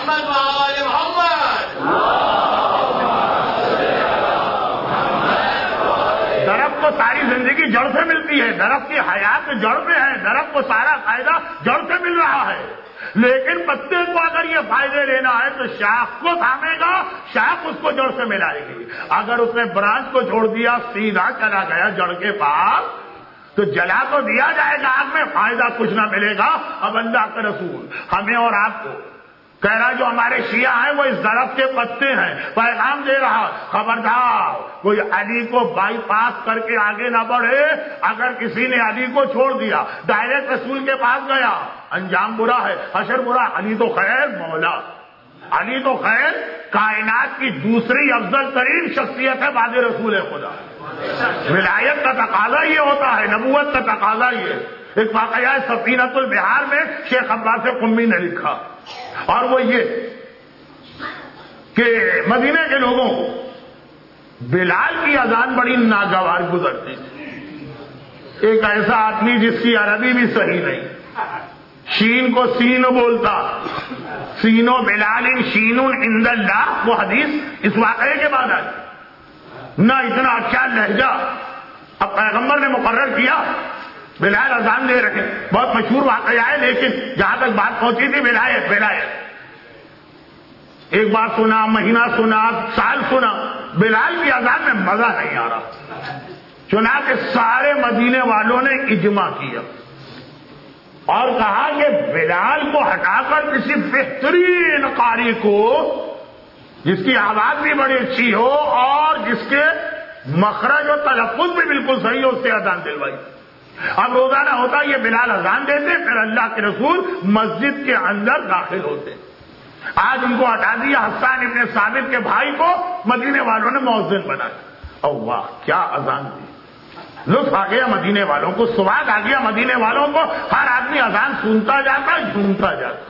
[SPEAKER 2] درخت کو ساری زندگی جڑ سے ملتی ہے، درخت کی حیات جڑ میں ہے، درخت کو سارا فائدہ جڑ سے مل رہا ہے، لیکن پتے کو اگر یہ فائدے لینا ہے تو شاخ کو تھامے گا، شاخ اس کو جڑ سے ملائے گی۔ اگر اس نے برانچ کو چھوڑ دیا، سیدھا چلا گیا جڑ کے پاس، تو جلا تو دیا جائے گا آگ میں، فائدہ کچھ نہ ملے گا۔ اب اللہ کا رسول ہمیں اور آپ کو کہہ رہا جو ہمارے شیعہ ہیں وہ اس درخت کے پتے ہیں، پیغام دے رہا، خبردار کوئی علی کو بائی پاس کر کے آگے نہ بڑھے۔ اگر کسی نے علی کو چھوڑ دیا، ڈائریکٹ رسول کے پاس گیا، انجام برا ہے، حشر برا۔ علی تو خیر مولا، علی تو خیر کائنات کی دوسری افضل ترین شخصیت ہے بعد رسول خدا۔ ولایت کا تقاضا یہ ہوتا ہے، نبوت کا تقاضا یہ۔ ایک واقعہ ہے سفینۃ البحار میں، شیخ عباس قمی نے لکھا، اور وہ یہ کہ مدینے کے لوگوں کو بلال کی اذان بڑی ناگوار گزرتی تھی۔ ایک ایسا آدمی جس کی عربی بھی صحیح نہیں، شین کو سین بولتا، سینو بلال شین عند اللہ، وہ حدیث اس واقعے کے بعد آئی۔ نہ اتنا اچھا لہجہ اب پیغمبر نے مقرر کیا، بلال اذان دے رہے، بہت مشہور واقعہ ہے، لیکن جہاں تک بات پہنچی تھی ولایت ولایت ایک بار سنا، مہینہ سنا، سال سنا، بلال کی اذان میں مزہ نہیں آ رہا، چنانچہ سارے مدینے والوں نے اجماع کیا اور کہا کہ بلال کو ہٹا کر کسی بہترین قاری کو، جس کی آواز بھی بڑی اچھی ہو اور جس کے مخرج و تلفظ بھی بالکل صحیح ہو، اس سے اذان دلوائی۔ اب روزانہ ہوتا یہ بلال اذان دیتے، پھر اللہ کے رسول مسجد کے اندر داخل ہوتے۔ آج ان کو ہٹا دیا، حسان ابن ثابت کے بھائی کو مدینے والوں نے مؤذن بنایا۔ او واہ کیا اذان دی، لطف آ گیا مدینے والوں کو، سواد آ گیا مدینے والوں کو، ہر آدمی اذان سنتا جاتا، جھومتا جاتا۔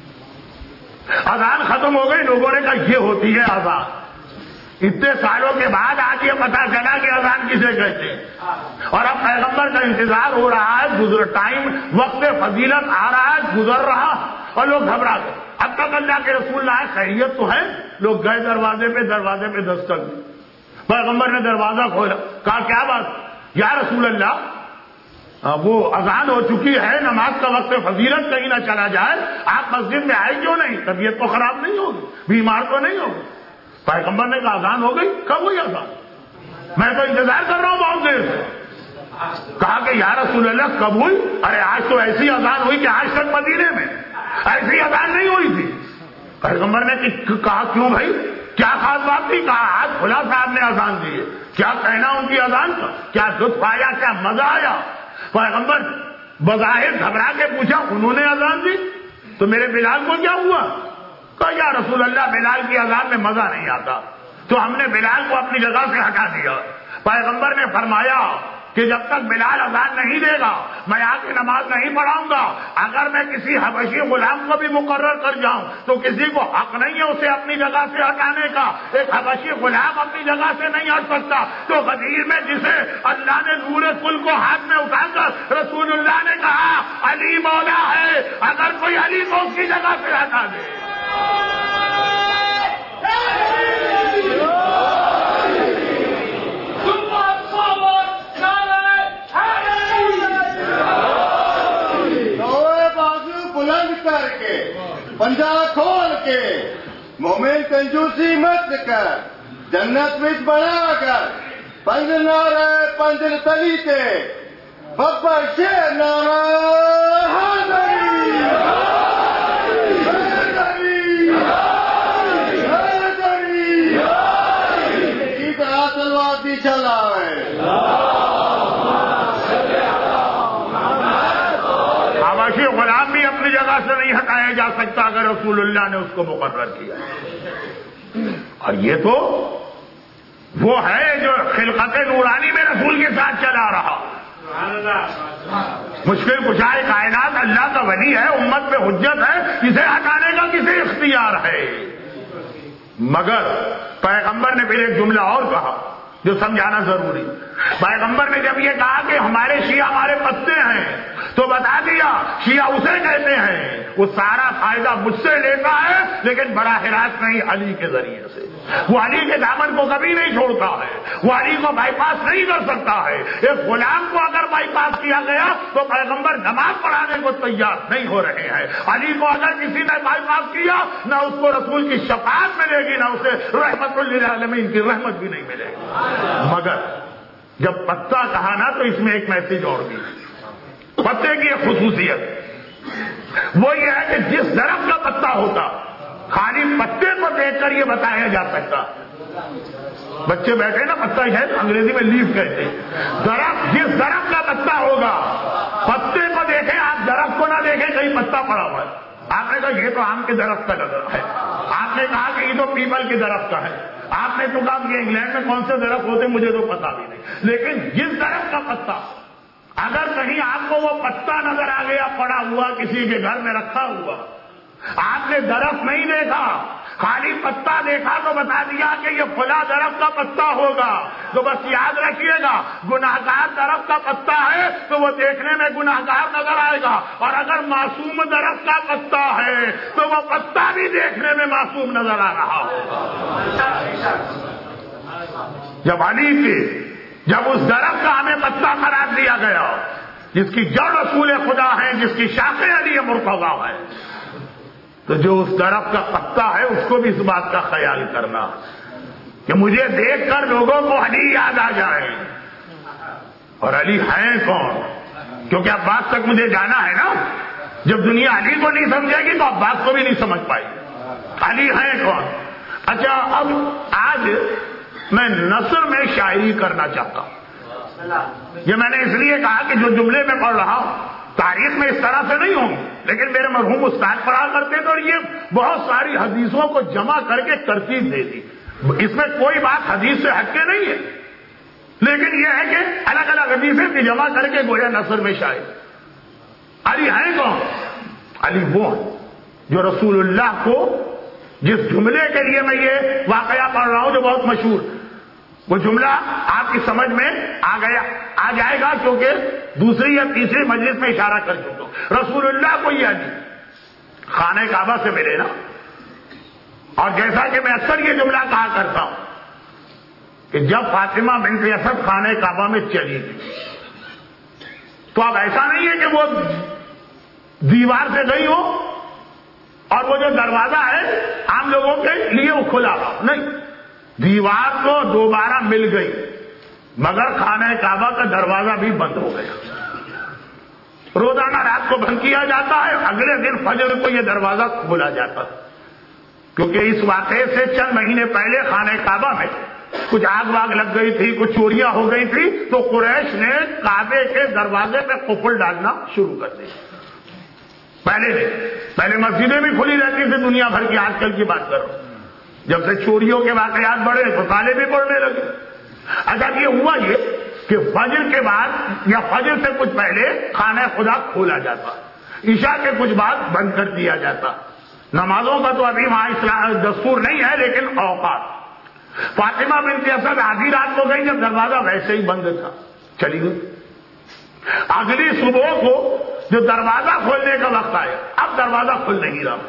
[SPEAKER 2] اذان ختم ہو گئی، لوگوں نے کہا یہ ہوتی ہے اذان۔ اتنے سالوں کے بعد آج یہ پتا چلا کہ اذان کسے کہتے ہیں، اور اب پیغمبر کا انتظار ہو رہا ہے، گزر ٹائم وقت فضیلت آ رہا ہے، گزر رہا، اور لوگ گھبرا گئے۔ اب تک اللہ کے رسول نہ آئے، خیریت تو ہے؟ لوگ گئے دروازے پہ، دروازے پہ دستک دی، پیغمبر نے دروازہ کھولا، کہا کیا بات یا رسول اللہ، وہ اذان ہو چکی ہے، نماز کا وقت فضیلت کہیں نہ چلا جائے، آپ مسجد میں آئے کیوں نہیں؟ طبیعت تو خراب نہیں ہوگی، بیمار تو نہیں ہوگی؟ پیغمبر نے کہا اذان ہو گئی، کب ہوئی اذان؟ میں تو انتظار کر رہا ہوں بہت دیر سے۔ کہا کہ یا رسول اللہ کب ہوئی؟ ارے آج تو ایسی اذان ہوئی کہ آج تک مدینے میں ایسی اذان نہیں ہوئی تھی۔ پیغمبر نے کہا کیوں بھائی، کیا خاص بات تھی؟ کہا آج کھلا صاحب نے اذان دی ہے، کیا کہنا ان کی اذان کا، کیا لطف آیا، کیا مزہ آیا؟ پیغمبر بظاہر گھبرا کے پوچھا انہوں نے اذان دی تو میرے بلال کو کیا ہوا؟ کہا یا رسول اللہ بلال کی اذان میں مزہ نہیں آتا، تو ہم نے بلال کو اپنی جگہ سے ہٹا دیا۔ پیغمبر نے فرمایا کہ جب تک بلال اذان نہیں دے گا میں آ کے نماز نہیں پڑھاؤں گا. اگر میں کسی حبشی غلام کو بھی مقرر کر جاؤں تو کسی کو حق نہیں ہے اسے اپنی جگہ سے ہٹانے کا. ایک حبشی غلام اپنی جگہ سے نہیں ہٹ سکتا. تو غدیر میں جسے اللہ نے نور کل کو ہاتھ میں اٹھا کر رسول اللہ نے کہا علی مولا ہے, اگر کوئی علی کو اس کی جگہ سے ہٹا دے.
[SPEAKER 3] کر کے پنجا کھول کے مومن کنجوسی مت کر جنت میں بنا کر پنج نعرہ پنجر تلی تے ببر شیر نعرہ حیدری حیدری حیدری کی طرح تلوار دی چلا ہے.
[SPEAKER 2] حبشی غلام بھی اپنی جگہ سے نہیں ہٹایا جا سکتا اگر رسول اللہ نے اس کو مقرر کیا. اور یہ تو وہ ہے جو خلقت نورانی میں رسول کے ساتھ چلا رہا. مشکل کشائے کائنات اللہ کا ولی ہے, امت پہ حجت ہے, اسے ہٹانے کا کسے اختیار ہے. مگر پیغمبر نے پھر ایک جملہ اور کہا جو سمجھانا ضروری. پیغمبر نے جب یہ کہا کہ ہمارے شیعہ ہمارے پتے ہیں تو بتا دیا شیعہ اسے کہتے ہیں وہ سارا فائدہ مجھ سے لیتا ہے لیکن براہ راست نہیں علی کے ذریعے سے. وہ علی کے دامن کو کبھی نہیں چھوڑتا ہے, وہ علی کو بائی پاس نہیں کر سکتا ہے. ایک غلام کو اگر بائی پاس کیا گیا تو پیغمبر نماز پڑھانے کو تیار نہیں ہو رہے ہیں. علی کو اگر کسی نے بائی پاس کیا نہ اس کو رسول کی شفاعت ملے گی نہ اسے رحمت للعالمین کی رحمت بھی نہیں ملے گی. مگر جب پتا کہا نا تو اس میں ایک میسج اور بھی. پتے کی ایک خصوصیت وہ یہ ہے کہ جس درخت کا پتا ہوتا خالی پتے کو دیکھ کر یہ بتایا جا سکتا. بچے بیٹھے نا پتا ہے انگریزی میں لیف کہتے ہیں. درخت جس درخت کا پتا ہوگا پتے کو دیکھیں آپ, درخت کو نہ دیکھیں کہیں پتا پڑا ہوا ہے. آپ نے کہا یہ تو آم کے درخت کا نظر ہے, آپ نے کہا کہ یہ تو پیپل کے درخت کا ہے, آپ نے تو کہا کہ انگلینڈ میں کون سے درخت ہوتے مجھے تو پتا بھی نہیں. لیکن جس درخت کا پتا اگر کہیں آپ کو وہ پتا نظر آ گیا پڑا ہوا کسی کے گھر میں رکھا ہوا, آپ نے درخت نہیں دیکھا خالی پتا دیکھا تو بتا دیا کہ یہ فلاں درخت کا پتا ہوگا. تو بس یاد رکھیے گا گناہگار درخت کا پتا ہے تو وہ دیکھنے میں گناہگار نظر آئے گا, اور اگر معصوم درخت کا پتا ہے تو وہ پتا بھی دیکھنے میں معصوم نظر آ رہا ہوگا. جب علی کے جب اس درخت کا ہمیں پتا قرار دیا گیا جس کی جڑ رسول خدا ہے, جس کی شاخیں علی مرتضیٰ ہے, تو جو اس درخت کا پتا ہے اس کو بھی اس بات کا خیال کرنا کہ مجھے دیکھ کر لوگوں کو علی یاد آ جائے. اور علی ہیں کون؟ کیونکہ عباس تک مجھے جانا ہے نا. جب دنیا علی کو نہیں سمجھے گی تو عباس کو بھی نہیں سمجھ پائی. علی ہیں کون؟ اچھا اب آج میں نثر میں شاعری کرنا چاہتا ہوں. یہ میں نے اس لیے کہا کہ جو جملے میں پڑھ رہا ہوں تاریخ میں اس طرح سے نہیں ہوں, لیکن میرے مرحوم استاد پڑھا کرتے تھے اور یہ بہت ساری حدیثوں کو جمع کر کے ترتیب دے دی. اس میں کوئی بات حدیث سے ہٹ کے نہیں ہے, لیکن یہ ہے کہ الگ الگ حدیثیں بھی جمع کر کے گویا نثر میں شاعر. علی ہیں کون؟ علی وہ جو رسول اللہ کو جس جملے کے لیے میں یہ واقعہ پڑھ رہا ہوں جو بہت مشہور, وہ جملہ آپ کی سمجھ میں آ گیا آ جائے گا کیونکہ دوسری یا تیسری مجلس میں اشارہ کر چکا ہوں. رسول اللہ کو یہ علی خانہ کعبہ سے ملے نا, اور جیسا کہ میں اکثر یہ جملہ کہا کرتا ہوں کہ جب فاطمہ بنت اسد خانہ کعبہ میں چلی گئی تو اب ایسا نہیں ہے کہ وہ دیوار سے گئی ہو اور وہ جو دروازہ ہے عام لوگوں کے لیے وہ کھلا ہوا, نہیں, دیوار تو دوبارہ مل گئی مگر خانہ کعبہ کا دروازہ بھی بند ہو گیا. روزانہ رات کو بند کیا جاتا ہے, اگلے دن فجر کو یہ دروازہ کھولا جاتا ہے, کیونکہ اس واقعے سے چند مہینے پہلے خانہ کعبہ میں کچھ آگ واگ لگ گئی تھی, کچھ چوریاں ہو گئی تھی, تو قریش نے کعبے کے دروازے پہ قفل ڈالنا شروع کر دیا. پہلے پہلے مسجدیں بھی کھلی رہتی تھی دنیا بھر کی, آج کل کی بات کرو, جب سے چوریوں کے واقعات بڑھے تو تالے بھی پڑنے لگے. اچھا یہ ہوا یہ کہ فجر کے بعد یا فجر سے کچھ پہلے خانہ خدا کھولا جاتا، عشاء کے کچھ بعد بند کر دیا جاتا. نمازوں کا تو ابھی وہاں اسلام دستور نہیں ہے، لیکن اوقات. فاطمہ بنت اسد آدھی رات کو گئی جب دروازہ ویسے ہی بند تھا، چلی گئی. اگلی صبح کو جو دروازہ کھولنے کا وقت آیا، اب دروازہ کھل نہیں رہا،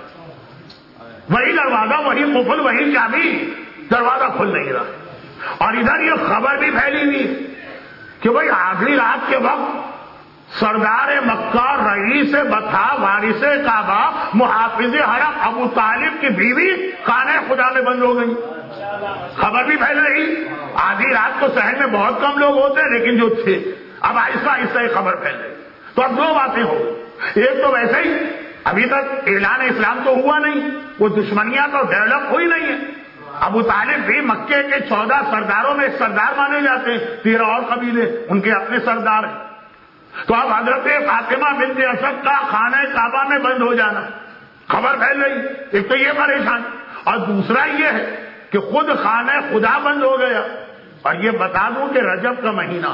[SPEAKER 2] وہی دروازہ وہی قفل وہی چابی، دروازہ کھل نہیں رہا. اور ادھر یہ خبر بھی پھیلی ہوئی کہ بھائی آخری رات کے وقت سردار مکہ، رئیس بطحا، وارث کعبہ، محافظ حرم ابو طالب کی بیوی خانہ خدا میں بند ہو گئی. خبر بھی پھیل رہی. آدھی رات کو شہر میں بہت کم لوگ ہوتے ہیں، لیکن جو تھے اب آہستہ آہستہ یہ خبر پھیل رہی. تو اب دو باتیں ہو گئی. ایک تو ویسے ہی ابھی تک اعلان اسلام تو ہوا نہیں، وہ دشمنیاں تو ڈیولپ ہوئی نہیں ہے. ابو طالب بھی مکے کے چودہ سرداروں میں ایک سردار مانے جاتے ہیں، تیرہ اور قبیلے ان کے اپنے سردار ہیں. تو اب حضرت فاطمہ بنت اسد کا خانہ کعبہ میں بند ہو جانا، خبر پھیل رہی. ایک تو یہ پریشان، اور دوسرا یہ ہے کہ خود خانہ خدا بند ہو گیا. اور یہ بتا دوں کہ رجب کا مہینہ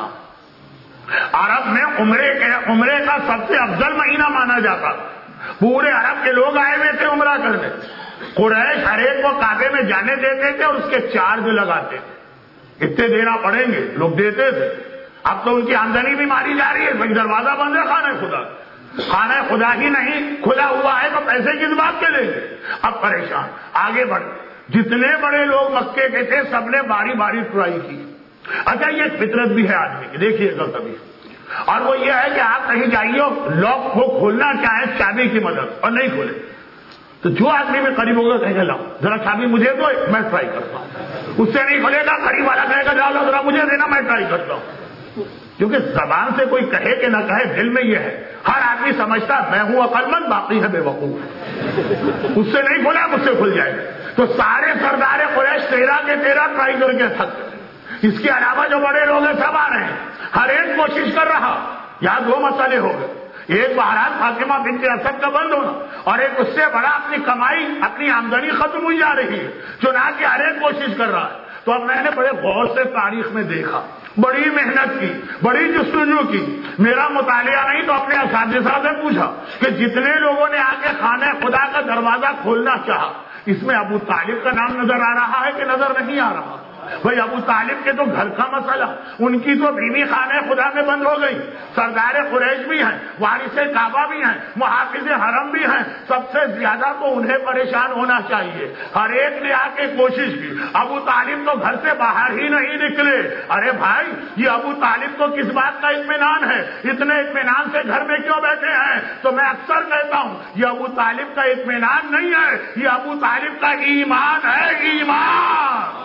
[SPEAKER 2] عرب میں عمرے کے عمرے کا سب سے افضل مہینہ مانا جاتا. پورے عرب کے لوگ آئے ہوئے تھے عمرہ کرنے. قریش ہر ایک کو کعبے میں جانے دیتے تھے اور اس کے چارج لگاتے تھے، اتنے دینا پڑیں گے، لوگ دیتے تھے. اب تو ان کی آمدنی بھی ماری جا رہی ہے. بھائی دروازہ بند ہے خانہ خدا، خانہ خدا ہی نہیں کھلا ہوا ہے تو پیسے کس بات کے لیں گے. اب پریشان آگے بڑھ. جتنے بڑے لوگ مکے کے تھے سب نے باری باری ٹرائی کی. اچھا یہ فطرت بھی ہے آدمی کی، دیکھیے گا کبھی. اور وہ یہ ہے کہ آپ کہیں جائیے لاک کو کھولنا چاہیں چابی کی مدد اور نہیں کھولے تو جو آدمی میں قریب ہوگا کہے گا لاؤ ذرا چابی مجھے دو، میں ٹرائی کرتا ہوں. اس سے نہیں کھلے گا، قریب والا کہے گا جاؤ ذرا مجھے دینا، میں ٹرائی کرتا ہوں. کیونکہ زبان سے کوئی کہے کہ نہ کہے، دل میں یہ ہے. ہر آدمی سمجھتا میں ہوں عقل مند، باقی ہے بے وقوف. اس سے نہیں کھلا مجھ سے کھل جائے گا. تو سارے سردار قریش تیرہ کے تیرہ ٹرائی کر کے تھک. اس کے علاوہ جو بڑے لوگ ہیں سب آ رہے ہیں، ہر ایک کوشش کر رہا. یہاں دو مسئلے ہو گئے، ایک بہرحال فاطمہ بنت اسد کا بند ہونا، اور ایک اس سے بڑا اپنی کمائی اپنی آمدنی ختم ہوئی جا رہی ہے، چنانچہ ہر ایک کوشش کر رہا ہے. تو اب میں نے بڑے غور سے تاریخ میں دیکھا، بڑی محنت کی، بڑی جستجو کی. میرا مطالعہ نہیں تو اپنے اساتذہ سے پوچھا کہ جتنے لوگوں نے آ کے خانہ خدا کا دروازہ کھولنا چاہا، اس میں ابو طالب کا نام نظر آ رہا ہے کہ نظر نہیں آ رہا؟ بھائی ابو طالب کے تو گھر کا مسئلہ، ان کی تو بیوی خانہ خدا میں بند ہو گئی. سردار قریش بھی ہیں، وارث کعبہ بھی ہیں، محافظ حرم بھی ہیں. سب سے زیادہ تو انہیں پریشان ہونا چاہیے. ہر ایک نے آ کے کوشش کی. ابو طالب تو گھر سے باہر ہی نہیں نکلے. ارے بھائی یہ ابو طالب تو کس بات کا اطمینان ہے؟ اتنے اطمینان سے گھر میں کیوں بیٹھے ہیں؟ تو میں اکثر کہتا ہوں یہ ابو طالب کا اطمینان نہیں ہے، یہ ابو طالب کا ایمان ہے. ایمان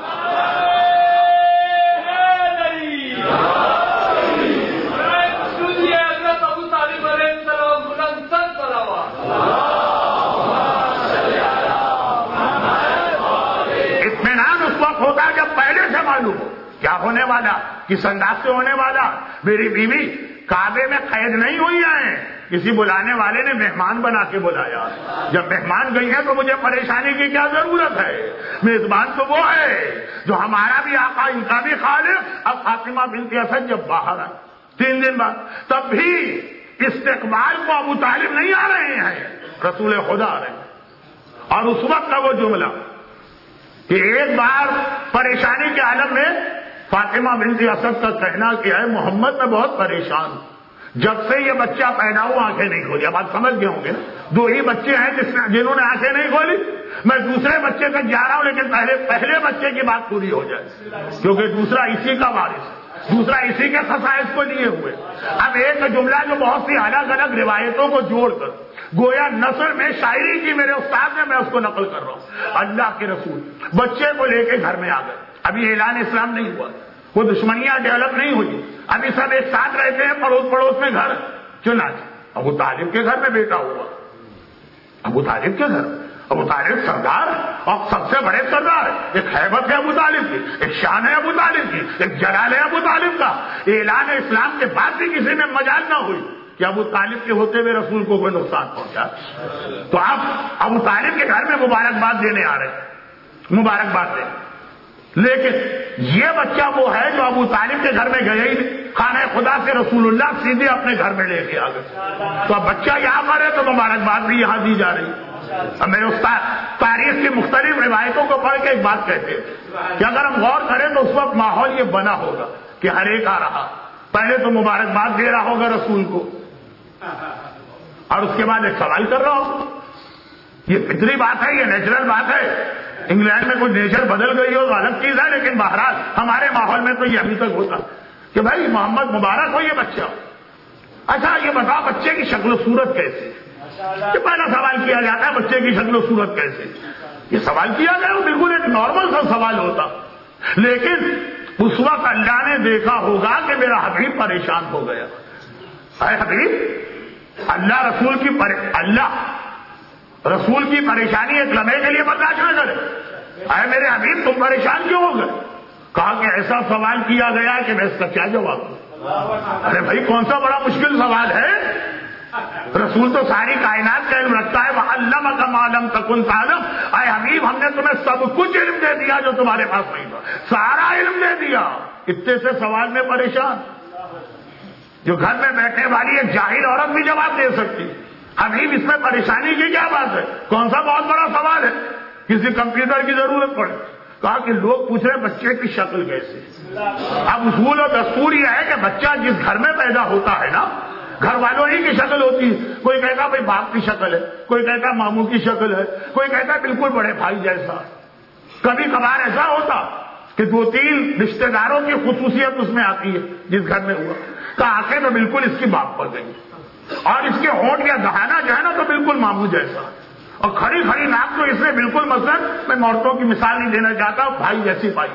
[SPEAKER 2] اطمینان اس وقت ہوتا ہے جب پہلے سے معلوم ہو کیا ہونے والا، کس انداز سے ہونے والا. میری بیوی کعبے میں قید نہیں ہوئی ہیں، کسی بلانے والے نے مہمان بنا کے بلایا. جب مہمان گئی ہیں تو مجھے پریشانی کی کیا ضرورت ہے؟ میزبان تو وہ ہے جو ہمارا بھی آقا، ان کا بھی خالق. اب فاطمہ بنت اسد جب باہر آئی تین دن بعد، تب بھی استقبال کو ابو طالب نہیں آ رہے ہیں، رسول خدا آ رہے ہیں. اور اس وقت کا وہ جملہ کہ ایک بار پریشانی کے عالم میں فاطمہ بنت اسد کا کہنا کیا ہے، محمد میں بہت پریشان ہوں، جب سے یہ بچہ پیدا ہوا آنکھیں نہیں کھولی. اب آپ سمجھ گئے ہوں گے نا، دو ہی بچے ہیں جس نے جنہوں نے آنکھیں نہیں کھولی. میں دوسرے بچے تک جا رہا ہوں لیکن پہلے پہلے بچے کی بات پوری ہو جائے، کیونکہ دوسرا اسی کا وارث ہے، دوسرا اسی کے خصائص کو لیے ہوئے. اب ایک جملہ جو بہت سی الگ الگ روایتوں کو جوڑ کر گویا نثر میں شاعری کی میرے استاد نے، میں اس کو نقل کر رہا ہوں. اللہ کے رسول بچے کو لے کے گھر میں آ گئے. ابھی اعلان اسلام نہیں ہوا، وہ دشمنیاں ڈیولپ نہیں ہوئی، ابھی سب ایک ساتھ رہتے ہیں پڑوس پڑوس میں گھر. چنانچہ ابو طالب کے گھر میں بیٹا ہوا. ابو طالب کے گھر، ابو طالب سردار اور سب سے بڑے سردار. ایک ہیبت ہے ابو طالب کی، ایک شان ہے ابو طالب کی، ایک جلال ہے ابو طالب کا. اعلان اسلام کے بعد بھی کسی میں مجال نہ ہوئی کہ ابو طالب کے ہوتے ہوئے رسول کو کوئی نقصان پہنچا. تو آپ ابو طالب کے گھر میں مبارکباد دینے آ رہے ہیں، مبارکباد دیں. لیکن یہ بچہ وہ ہے جو ابو طالب کے گھر میں گیا ہی نہیں. خانہ خدا سے رسول اللہ سیدھے اپنے گھر میں لے کے آ گئے. تو اب بچہ یہاں پر ہے تو مبارکباد بھی یہاں دی جا رہی. اب میرے استاد تاریخ کی مختلف روایتوں کو پڑھ کے ایک بات کہتے ہیں کہ اگر ہم غور کریں تو اس وقت ماحول یہ بنا ہوگا کہ ہر ایک آ رہا, پہلے تو مبارکباد دے رہا ہوگا رسول کو, اور اس کے بعد ایک سوال کر رہا ہوگا. یہ فطری بات ہے, یہ نیچرل بات ہے. انگلینڈ میں کوئی نیچر بدل گئی ہو تو الگ چیز ہے, لیکن بہرحال ہمارے ماحول میں تو یہ ابھی تک ہوتا کہ بھائی محمد مبارک ہو یہ بچہ. اچھا یہ بتاؤ بچے کی شکل و صورت کیسے؟ یہ پہلا سوال کیا جاتا ہے, بچے کی شکل و صورت کیسے؟ یہ سوال کیا گیا وہ بالکل ایک نارمل سا سوال ہوتا, لیکن اس وقت اللہ نے دیکھا ہوگا کہ میرا حبیب پریشان ہو گیا. اے حبیب, اللہ رسول کی پر... اللہ رسول کی پریشانی ایک لمحے کے لیے برداشت نہ کرے. اے میرے حبیب تم پریشان کیوں ہو گئے؟ کہا کہ ایسا سوال کیا گیا کہ میں اس کا کیا جواب دوں. ارے بھائی کون سا بڑا مشکل سوال ہے؟ رسول تو ساری کائنات کا علم رکھتا ہے. وَعَلَّمَكَ مَا لَمْ تَكُنْ تَعْلَمْ. اے حبیب ہم نے تمہیں سب کچھ علم دے دیا جو تمہارے پاس نہیں تھا, سارا علم دے دیا. اتنے سے سوال میں پریشان, جو گھر میں بیٹھنے والی ایک جاہل عورت بھی جواب دے سکتی. حبیب اس میں پریشانی کی کیا بات ہے؟ کون سا بہت بڑا سوال ہے؟ کسی کمپیوٹر کی ضرورت پڑے. کہا کہ لوگ پوچھ رہے بچے کی شکل کیسے. اب اصول اور دستور یہ ہے کہ بچہ جس گھر میں پیدا ہوتا ہے نا, گھر والوں ہی کی شکل ہوتی ہے. کوئی کہتا بھائی باپ کی شکل ہے, کوئی کہتا ماموں کی شکل ہے, کوئی کہتا بالکل بڑے بھائی جیسا. کبھی کبھار ایسا ہوتا کہ دو تین رشتہ داروں کی خصوصیت اس میں آتی ہے جس گھر میں ہوا. تو آنکھیں تو بالکل اس کی باپ پر گئی, اور اس کے ہونٹ یا دہانا جو ہے نا تو بالکل ماموں جیسا, اور کھڑی کھڑی ناک تو اس نے بالکل, مثلا میں عورتوں کی مثال نہیں دینا چاہتا, بھائی جیسی پائی.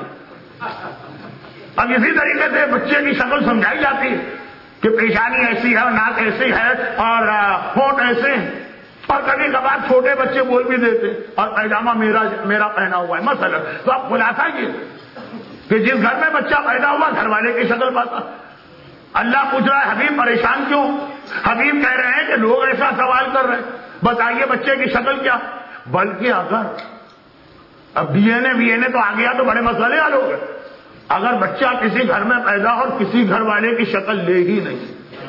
[SPEAKER 2] اب اسی طریقے سے بچے کی شکل سمجھائی جاتی ہے کہ پیشانی ایسی ہے, اور ناک ایسی ہے, اور ہونٹ ایسے ہیں. اور کبھی کبھار چھوٹے بچے بول بھی دیتے اور پیجامہ میرا میرا پہنا ہوا ہے مثلا. تو اب خلاصہ یہ کہ جس گھر میں بچہ پیدا ہوا گھر والے کی شکل پاتا. اللہ پوچھ رہا ہے حبیب پریشان کیوں؟ حبیب کہہ رہے ہیں کہ لوگ ایسا سوال کر رہے ہیں, بتائیے بچے کی شکل کیا. بلکہ اگر اب D N A V N A تو آ گیا تو بڑے مسئلے حل ہو گئے. اگر بچہ کسی گھر میں پیدا ہو اور کسی گھر والے کی شکل لے ہی نہیں,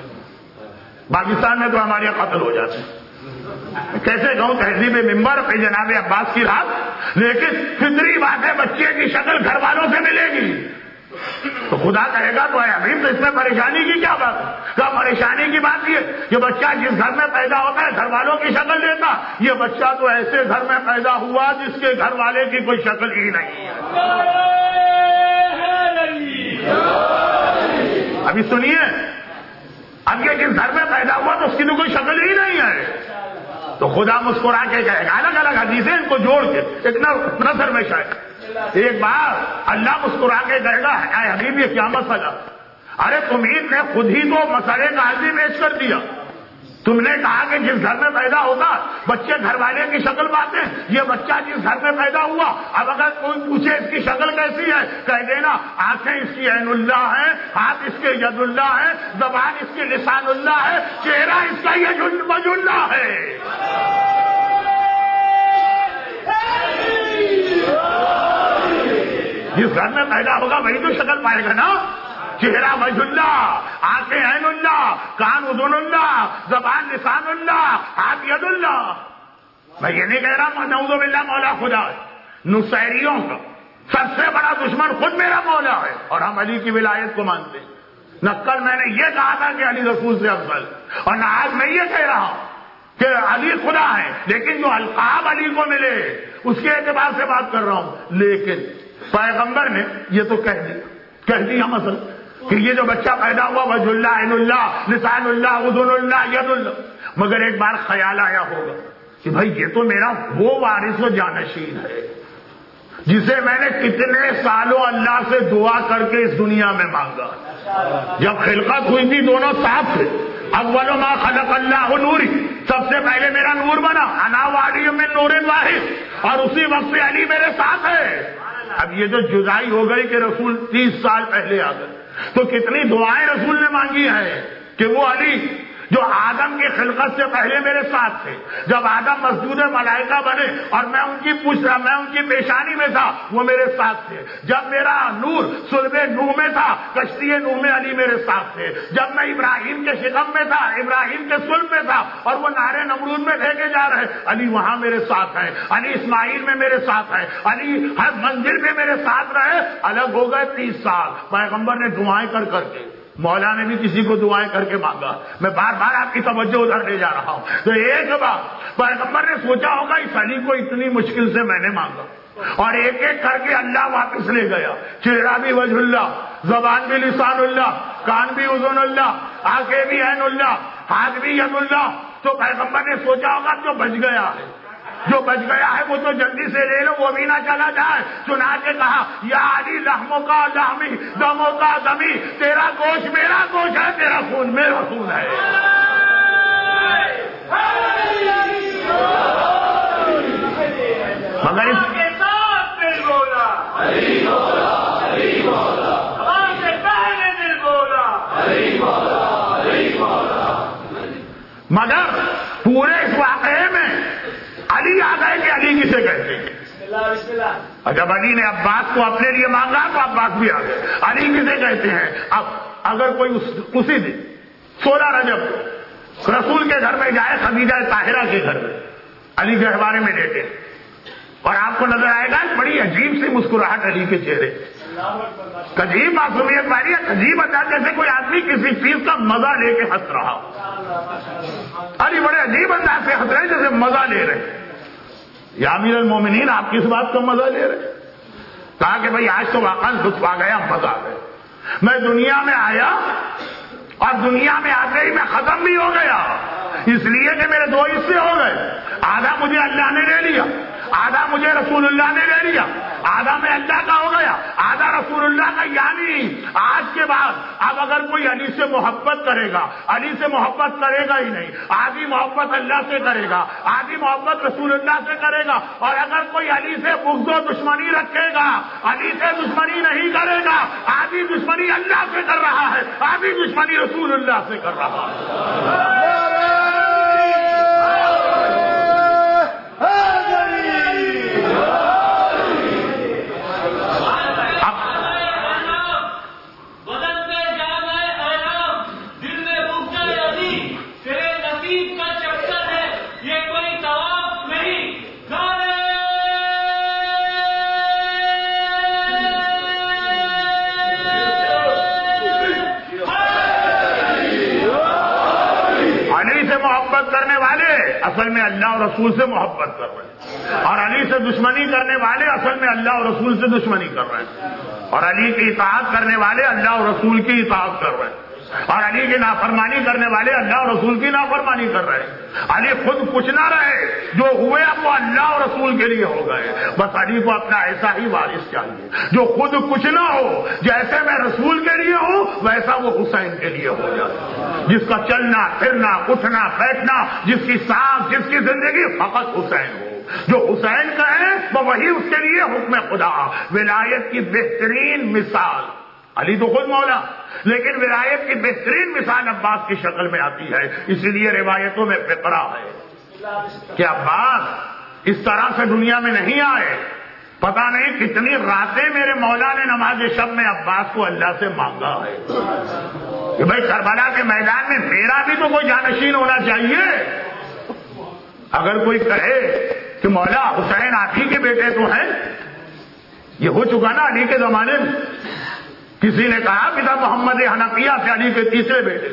[SPEAKER 2] پاکستان میں تو ہمارے یہاں قتل ہو جاتے ہیں. کیسے کہوں تہذیب ممبر پہ جناب عباس کی رات, لیکن فطری بات ہے بچے کی شکل گھر والوں سے ملے گی. تو خدا کہے گا تو اے حبیب تو اس میں پریشانی کی کیا بات ہے؟ کیا پریشانی کی بات یہ کہ بچہ جس گھر میں پیدا ہوتا ہے گھر والوں کی شکل لیتا, یہ بچہ تو ایسے گھر میں پیدا ہوا جس کے گھر والے کی کوئی شکل ہی نہیں ہے. ابھی سنیے, اب یہ جس گھر میں پیدا ہوا تو اس کی تو کوئی شکل ہی نہیں ہے. تو خدا مسکرا کے کہے گا, الگ الگ حدیثیں ان کو جوڑ کے ایک نثر میں شاید ایک بار اللہ مسکرا کے کہے گا اے حبیب یہ کیا مسئلہ؟ ارے تمہیں نے خود ہی تو مسئلے کا حل بھی پیش کر دیا. تم نے کہا کہ جس گھر میں پیدا ہوتا بچے گھر والے کی شکل پاتے ہیں, یہ بچہ جس گھر میں پیدا ہوا, اب اگر کوئی پوچھے اس کی شکل کیسی ہے, کہہ دینا آنکھیں اس کی عین اللہ ہے, ہاتھ اس کے ید اللہ ہے, زبان اس کی لسان اللہ ہے, چہرہ اس کا یج اللہ ہے. جس گھر میں پیدا ہوگا وہی تو شکل پائے گا نا. چہرہ وجہ اللہ, آنکھیں عین اللہ, کان اذن اللہ, زبان لسان اللہ, ہاتھ ید اللہ. میں یہ نہیں کہہ رہا نعوذ باللہ مولا خدا ہے. نصیریوں کا سب سے بڑا دشمن خود میرا مولا ہے, اور ہم علی کی ولایت کو مانتے ہیں. نہ کل میں نے یہ کہا تھا کہ علی رسول سے افضل, اور نہ آج میں یہ کہہ رہا ہوں کہ علی خدا ہے, لیکن جو القاب علی کو ملے اس کے اعتبار سے بات کر رہا ہوں. لیکن پیغمبر نے یہ تو کہہ دیا کہہ دیا مثلا کہ یہ جو بچہ پیدا ہوا وجہ اللہ, عین اللہ, لسان اللہ, اذن اللہ, ید اللہ. مگر ایک بار خیال آیا ہوگا کہ بھائی یہ تو میرا وہ وارث و جانشین ہے جسے میں نے کتنے سالوں اللہ سے دعا کر کے اس دنیا میں مانگا. جب خلقت ہوئی تھی دونوں ساتھ تھے, اول ما خلق اللہ نوری, سب سے پہلے میرا نور بنا, انا وعلی من نور واحد, اور اسی وقت سے علی میرے ساتھ ہے. اب یہ جو جدائی ہو گئی کہ رسول تیس سال پہلے آ گئے, تو کتنی دعائیں رسول نے مانگی ہیں کہ وہ علی جو آدم کی خلقت سے پہلے میرے ساتھ تھے، جب آدم مسجود ملائکہ بنے اور میں ان کی پوچھ رہا میں ان کی پیشانی میں تھا وہ میرے ساتھ تھے، جب میرا نور صلب نوح میں تھا کشتی نوح میں علی میرے ساتھ تھے، جب میں ابراہیم کے شکم میں تھا ابراہیم کے صلب میں تھا اور وہ نارے نمرود میں پھینکے جا رہے علی وہاں میرے ساتھ ہیں، علی اسماعیل میں میرے ساتھ ہیں، علی ہر منزل میں میرے ساتھ رہے۔ الگ ہو گئے تیس سال، پیغمبر نے دعائیں کر کر کے، مولا نے بھی کسی کو دعائیں کر کے مانگا، میں بار بار آپ کی توجہ ادھر لے جا رہا ہوں۔ تو ایک بار پیغمبر نے سوچا ہوگا اس علی کو اتنی مشکل سے میں نے مانگا، اور ایک ایک کر کے اللہ واپس لے گیا، چہرہ بھی وجہ اللہ، زبان بھی لسان اللہ، کان بھی اذن اللہ، آنکھیں بھی عین اللہ، ہاتھ بھی ید اللہ۔ تو پیغمبر نے سوچا ہوگا جو بچ گیا ہے جو بچ گیا ہے وہ تو جلدی سے لے لو، وہ بھی نہ چلا جائے۔ چنانچہ کہا یا علی لحموں کا لحمی دموں کا دمی، تیرا گوشت میرا گوشت ہے، تیرا خون میرا خون ہے۔ مگر اس کے ساتھ دل بولا علی مولا علی مولا، ہم سے پہلے دل بولا علی مولا علی مولا۔ مگر پورے اس واقعے میں علی آ گئے کہ علی کسے کہتے ہیں؟ اور جب علی نے عباس کو اپنے لیے مانگا تو عباس بھی آ گئے۔ علی کسے کہتے ہیں؟ اب اگر کوئی اس اسی دن سولہ رجب رسول کے گھر میں جائے، خدیجہ طاہرہ کے گھر میں علی کے بارے میں لیٹے، اور آپ کو نظر آئے گا بڑی عجیب سی مسکراہٹ علی کے چہرے، عجیب معصومیت والی، عجیب انداز، جیسے کوئی آدمی کسی چیز کا مزہ لے کے ہنس رہا ہو۔ علی بڑے عجیب انداز سے ہنس رہے جیسے مزہ لے رہے۔ یا امیر المومنین آپ کس بات کا مزہ لے رہے؟ کہا کہ بھائی آج تو واقعا لطف آ گیا، مزہ آ گیا، میں دنیا میں آیا اور دنیا میں آتے ہی میں ختم بھی ہو گیا، اس لیے کہ میرے دو حصے ہو گئے، آدھا مجھے اللہ نے لے لیا، آدھا مجھے رسول اللہ نے لے لیا، آدھا میں اللہ کا ہو گیا، آدھا رسول اللہ کا۔ یعنی آج کے بعد اب اگر کوئی علی سے محبت کرے گا، علی سے محبت کرے گا ہی نہیں، آدھی محبت اللہ سے کرے گا، آدھی محبت رسول اللہ سے کرے گا، اور اگر کوئی علی سے بغض و دشمنی رکھے گا، علی سے دشمنی نہیں کرے گا، آدھی دشمنی اللہ سے کر رہا ہے، آدھی دشمنی رسول اللہ سے کر رہا ہے۔ کرنے والے اصل میں اللہ اور رسول سے محبت کر رہے ہیں، اور علی سے دشمنی کرنے والے اصل میں اللہ اور رسول سے دشمنی کر رہے ہیں، اور علی کی اطاعت کرنے والے اللہ اور رسول کی اطاعت کر رہے ہیں، اور علی کی نافرمانی کرنے والے اللہ اور رسول کی نافرمانی کر رہے ہیں۔ علی خود کچھ نہ رہے، جو ہوئے اب وہ اللہ اور رسول کے لیے ہو گئے، بس علی کو اپنا ایسا ہی وارث چاہیے جو خود کچھ نہ ہو، جیسے میں رسول کے لیے ہوں ویسا وہ حسین کے لیے ہو جائے، جس کا چلنا پھرنا اٹھنا بیٹھنا، جس کی سانس جس کی زندگی فقط حسین ہو، جو حسین کا ہے وہ وہی اس کے لیے حکم خدا۔ ولایت کی بہترین مثال علی تو خود مولا، لیکن ولایت کی بہترین مثال عباس کی شکل میں آتی ہے، اسی لیے روایتوں میں فقرہ ہے کہ عباس اس طرح سے دنیا میں نہیں آئے، پتہ نہیں کتنی راتیں میرے مولا نے نماز شب میں عباس کو اللہ سے مانگا ہے کہ بھائی کربلا کے میدان میں میرا بھی تو کوئی جانشین ہونا چاہیے۔ اگر کوئی کہے کہ مولا حسین آپ ہی کے بیٹے تو ہیں، یہ ہو چکا نا علی کے زمانے میں، کسی نے کہا پتا محمد حنفیہ سے علی کے تیسرے بیٹے،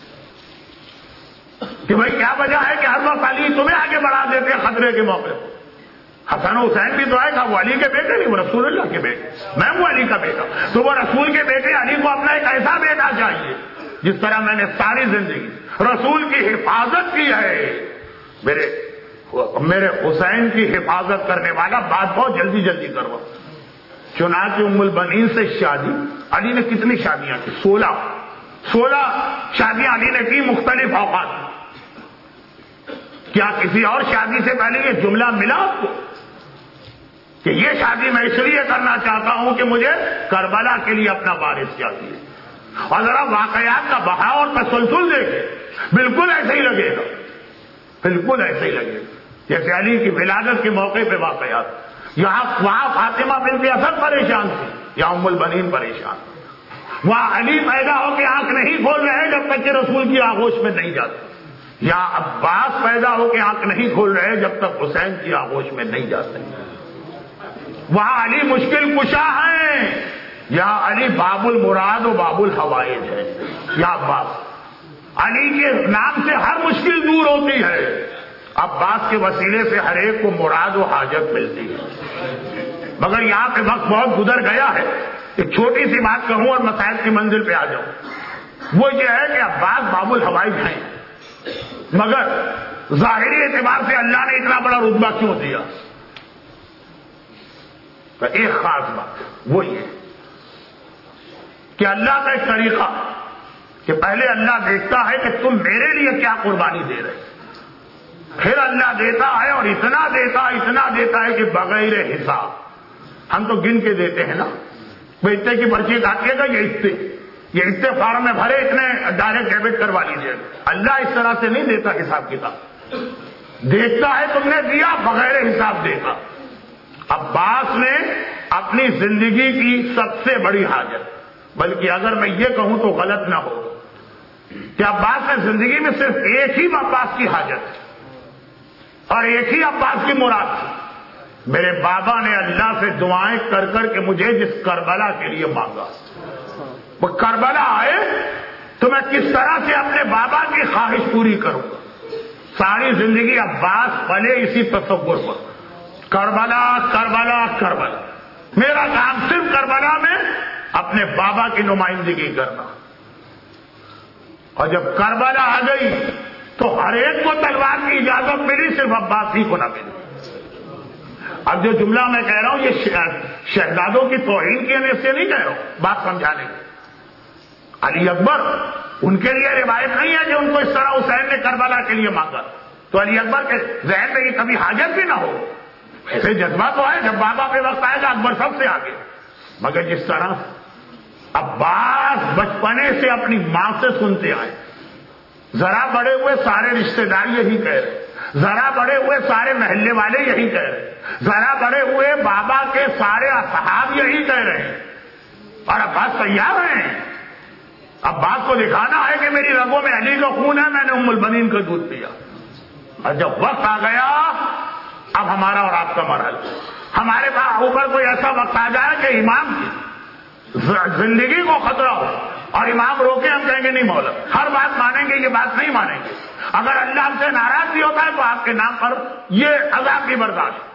[SPEAKER 2] کہ بھائی کیا وجہ ہے کہ ہر وقت علی تمہیں آگے بڑھا دیتے ہیں خطرے کے موقع پر؟ حسن حسین بھی تو آئے گا، وہ علی کے بیٹے نہیں، وہ رسول اللہ کے بیٹے، میں ہوں علی کا بیٹا، تو وہ رسول کے بیٹے علی کو اپنا ایک ایسا بیٹا چاہیے جس طرح میں نے ساری زندگی رسول کی حفاظت کی ہے، میرے میرے حسین کی حفاظت کرنے والا بات بہت جلدی جلدی کروا۔ چنانچہ ام البنین سے شادی، علی نے کتنی شادیاں کی؟ سولہ سولہ شادیاں علی نے کی مختلف اوقات۔ کیا کسی اور شادی سے پہلے یہ جملہ ملا آپ کو کہ یہ شادی میں اس لیے کرنا چاہتا ہوں کہ مجھے کربلا کے لیے اپنا وارث چاہیے؟ اور ذرا واقعات کا بہاؤ اور تسلسل دیکھیں بالکل ایسے ہی لگے گا، بالکل ایسے ہی لگے گا جیسے علی کی ولادت کے موقع پہ واقعات۔ یہاں وہاں فاطمہ بنت اسد پریشان تھی، یا ام البنین پریشان، وہاں علی پیدا ہو کے آنکھ نہیں کھول رہے جب تک کہ رسول کی آغوش میں نہیں جاتے، یا عباس پیدا ہو کے آنکھ نہیں کھول رہے جب تک حسین کی آغوش میں نہیں جاتے۔ وہاں علی مشکل کشا ہے، یہاں علی باب المراد و باب الحوائج ہے، یا عباس۔ علی کے نام سے ہر مشکل دور ہوتی ہے، عباس کے وسیلے سے ہر ایک کو مراد و حاجت ملتی ہے۔ مگر یہاں پہ وقت بہت گزر گیا ہے، ایک چھوٹی سی بات کہوں اور مسائل کی منزل پہ آ جاؤں۔ وہ یہ ہے کہ عباس باب الحوائج ہیں، مگر ظاہری اعتبار سے اللہ نے اتنا بڑا رتبہ کیوں دیا؟ ایک خاص بات وہ یہ کہ اللہ کا ایک طریقہ کہ پہلے اللہ دیکھتا ہے کہ تم میرے لیے کیا قربانی دے رہے، پھر اللہ دیتا ہے اور اتنا دیتا اتنا دیتا ہے کہ بغیر حساب۔ ہم تو گن کے دیتے ہیں نا، وہ اتنے کی پرچی کاٹیے گا، یہ اتنے یہ اتنے فارم میں بھرے، اتنے ڈائریکٹ ڈیبٹ کروا لیجیے گا۔ اللہ اس طرح سے نہیں دیتا حساب کتاب، دیکھتا ہے تم نے دیا بغیر حساب دیتا۔ عباس نے اپنی زندگی کی سب سے بڑی حاجت، بلکہ اگر میں یہ کہوں تو غلط نہ ہو کہ عباس نے زندگی میں صرف ایک ہی عباس کی حاجت اور ایک ہی عباس کی مراد تھی، میرے بابا نے اللہ سے دعائیں کر کر کے مجھے جس کربلا کے لیے مانگا، وہ کربلا آئے تو میں کس طرح سے اپنے بابا کی خواہش پوری کروں گا۔ ساری زندگی عباس پلے اسی تصور پر، کربلا کربلا کربلا، میرا کام صرف کربلا میں اپنے بابا کی نمائندگی کرنا۔ اور جب کربلا آ گئی تو ہر ایک کو تلوار کی اجازت ملی، صرف عباس ہی کو نہ ملی۔ اب جو جملہ میں کہہ رہا ہوں یہ شہزادوں کی توہین کی وجہ سے نہیں کہہ رہا ہوں، بات سمجھانے کی۔ علی اکبر ان کے لیے روایت نہیں ہے کہ ان کو اس طرح حسین نے کربلا کے لیے مانگا، تو علی اکبر کے ذہن میں یہ کبھی حاجت بھی نہ ہو، ایسے جذبہ تو ہے جب بابا پہ وقت آئے گا اکبر سب سے آگے۔ مگر جس طرح عباس بچپنے سے اپنی ماں سے سنتے آئے، ذرا بڑے ہوئے سارے رشتہ دار یہی کہہ رہے، ذرا بڑے ہوئے سارے محلے والے یہی کہہ رہے، ذرا بڑے ہوئے بابا کے سارے اصحاب یہی کہہ رہے ہیں، اور عباس تیار ہیں۔ عباس کو دکھانا ہے کہ میری رگوں میں علی کا خون ہے، میں نے ام البنین کا دودھ پیا۔ اور جب وقت آ گیا اب ہمارا اور آپ کا مرحلہ، ہمارے پاس اوپر کوئی ایسا وقت آ جائے کہ امام کی زندگی کو خطرہ ہو اور امام روکے، ہم کہیں گے نہیں مولا ہر بات مانیں گے، یہ بات نہیں مانیں گے۔ اگر اللہ ہم سے ناراض بھی ہوتا ہے تو آپ کے نام پر یہ عذاب بھی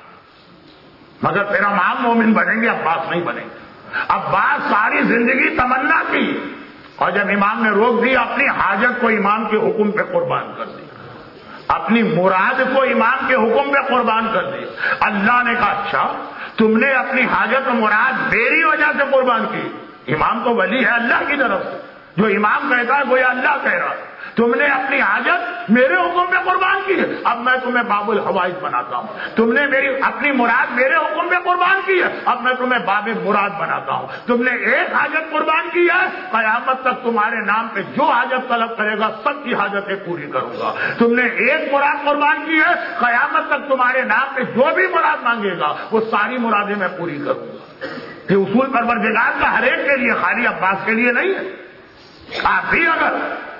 [SPEAKER 2] برداشت، مگر پھر ہم عام مومن بنیں گے، عباس نہیں بنیں گے۔ عباس ساری زندگی تمنا کی، اور جب امام نے روک دی اپنی حاجت کو امام کے حکم پہ قربان کر دی، اپنی مراد کو امام کے حکم پہ قربان کر دی۔ اللہ نے کہا اچھا تم نے اپنی حاجت و مراد میری وجہ سے قربان کی، امام تو ولی ہے اللہ کی طرف سے، جو امام کہتا ہے گویا اللہ کہہ رہا ہے، تم نے اپنی حاجت میرے حکم پہ قربان کی ہے، اب میں تمہیں باب الحوائج بناتا ہوں۔ تم نے میری اپنی مراد میرے حکم پہ قربان کی ہے، اب میں تمہیں باب مراد بناتا ہوں۔ تم نے ایک حاجت قربان کی ہے، قیامت تک تمہارے نام پہ جو حاجت طلب کرے گا سب کی حاجتیں پوری کروں گا۔ تم نے ایک مراد قربان کی ہے، قیامت تک تمہارے نام پہ جو بھی مراد مانگے گا وہ ساری مرادیں میں پوری کروں گا۔ یہ اصول پروردگار کا ہر ایک کے لیے، خالی عباس کے لیے نہیں ہے۔ آپ بھی اگر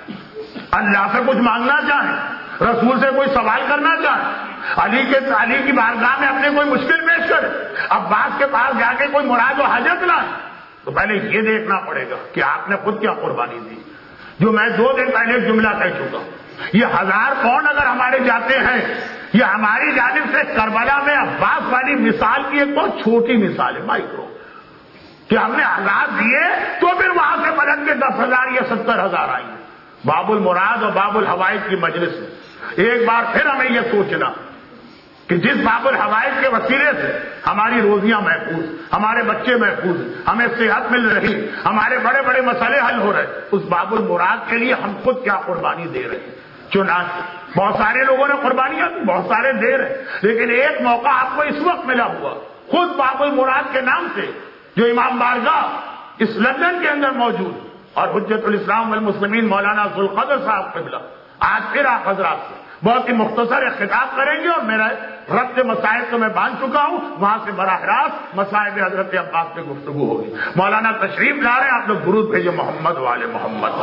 [SPEAKER 2] اللہ سے کچھ مانگنا چاہیں، رسول سے کوئی سوال کرنا چاہیں، علی کے علی کی بارگاہ میں اپنے کوئی مشکل پیش کرے، عباس کے پاس جا کے کوئی مراد و حاجت لائے، تو پہلے یہ دیکھنا پڑے گا کہ آپ نے خود کیا قربانی دی۔ جو میں دو دن پہلے ایک جملہ کہہ چکا، یہ ہزار پاؤنڈ اگر ہمارے جاتے ہیں، یہ ہماری جانب سے کربلا میں عباس والی مثال کی ایک بہت چھوٹی مثال ہے، مائکرو، کہ ہم نے ہزار دیے تو پھر وہاں سے پلٹ کے دس ہزار یا ستر ہزار آئی۔ باب المراد اور باب الحوائج کی مجلس میں ایک بار پھر ہمیں یہ سوچنا کہ جس باب الحوائج کے وسیلے سے ہماری روزیاں محفوظ، ہمارے بچے محفوظ، ہمیں صحت مل رہی، ہمارے بڑے بڑے مسئلے حل ہو رہے، اس باب المراد کے لیے ہم خود کیا قربانی دے رہے ہیں۔ چنانچہ بہت سارے لوگوں نے قربانیاں دی، بہت سارے دے رہے، لیکن ایک موقع آپ کو اس وقت ملا ہوا خود باب المراد کے نام سے، جو امام بارگاہ اس لندن کے اندر موجود اور حجت الاسلام والمسلمین مولانا ذوالقدر صاحب قبلہ آج پھر آپ حضرات سے بہت ہی مختصر ایک خطاب کریں گے اور میرا رب کے مسائل تو میں باندھ چکا ہوں، وہاں سے براہ راست مسائل حضرت عباس پہ گفتگو ہوگی۔ مولانا تشریف لا رہے ہیں، آپ لوگ درود بھیجو محمد والے محمد۔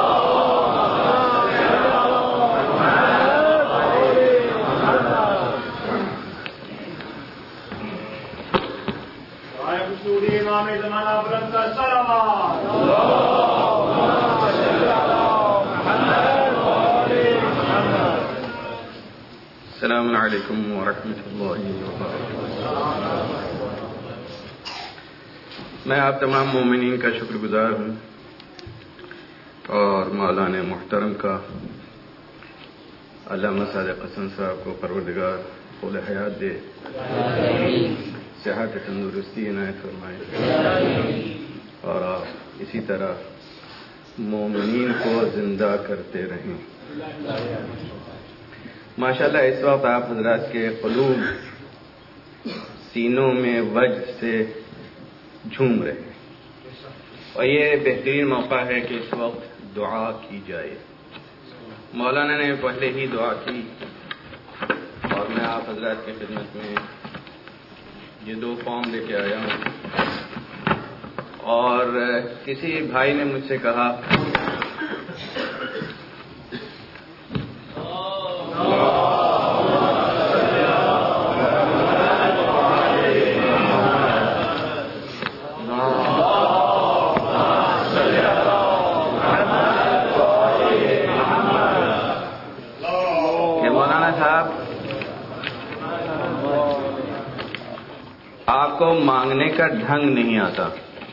[SPEAKER 3] امام زمانہ بلند کا صلوات۔
[SPEAKER 4] السلام علیکم ورحمۃ اللہ وبرکاتہ۔ میں آپ تمام مومنین کا شکر گزار ہوں اور مولانا محترم کا، علامہ صادق حسن صاحب کو پروردگار طول حیات دے، صحت تندرستی عنایت فرمائے، اور آپ اسی طرح مومنین کو زندہ کرتے رہیں۔ ماشاءاللہ اس وقت آپ حضرات کے قلوب سینوں میں وجد سے جھوم رہے ہیں، اور یہ بہترین موقع ہے کہ اس وقت دعا کی جائے۔ مولانا نے پہلے ہی دعا کی اور میں آپ حضرات کی خدمت میں یہ دو فارم لے کے آیا ہوں، اور کسی بھائی نے مجھ سے کہا آپ کو مانگنے کا ڈھنگ نہیں آتا،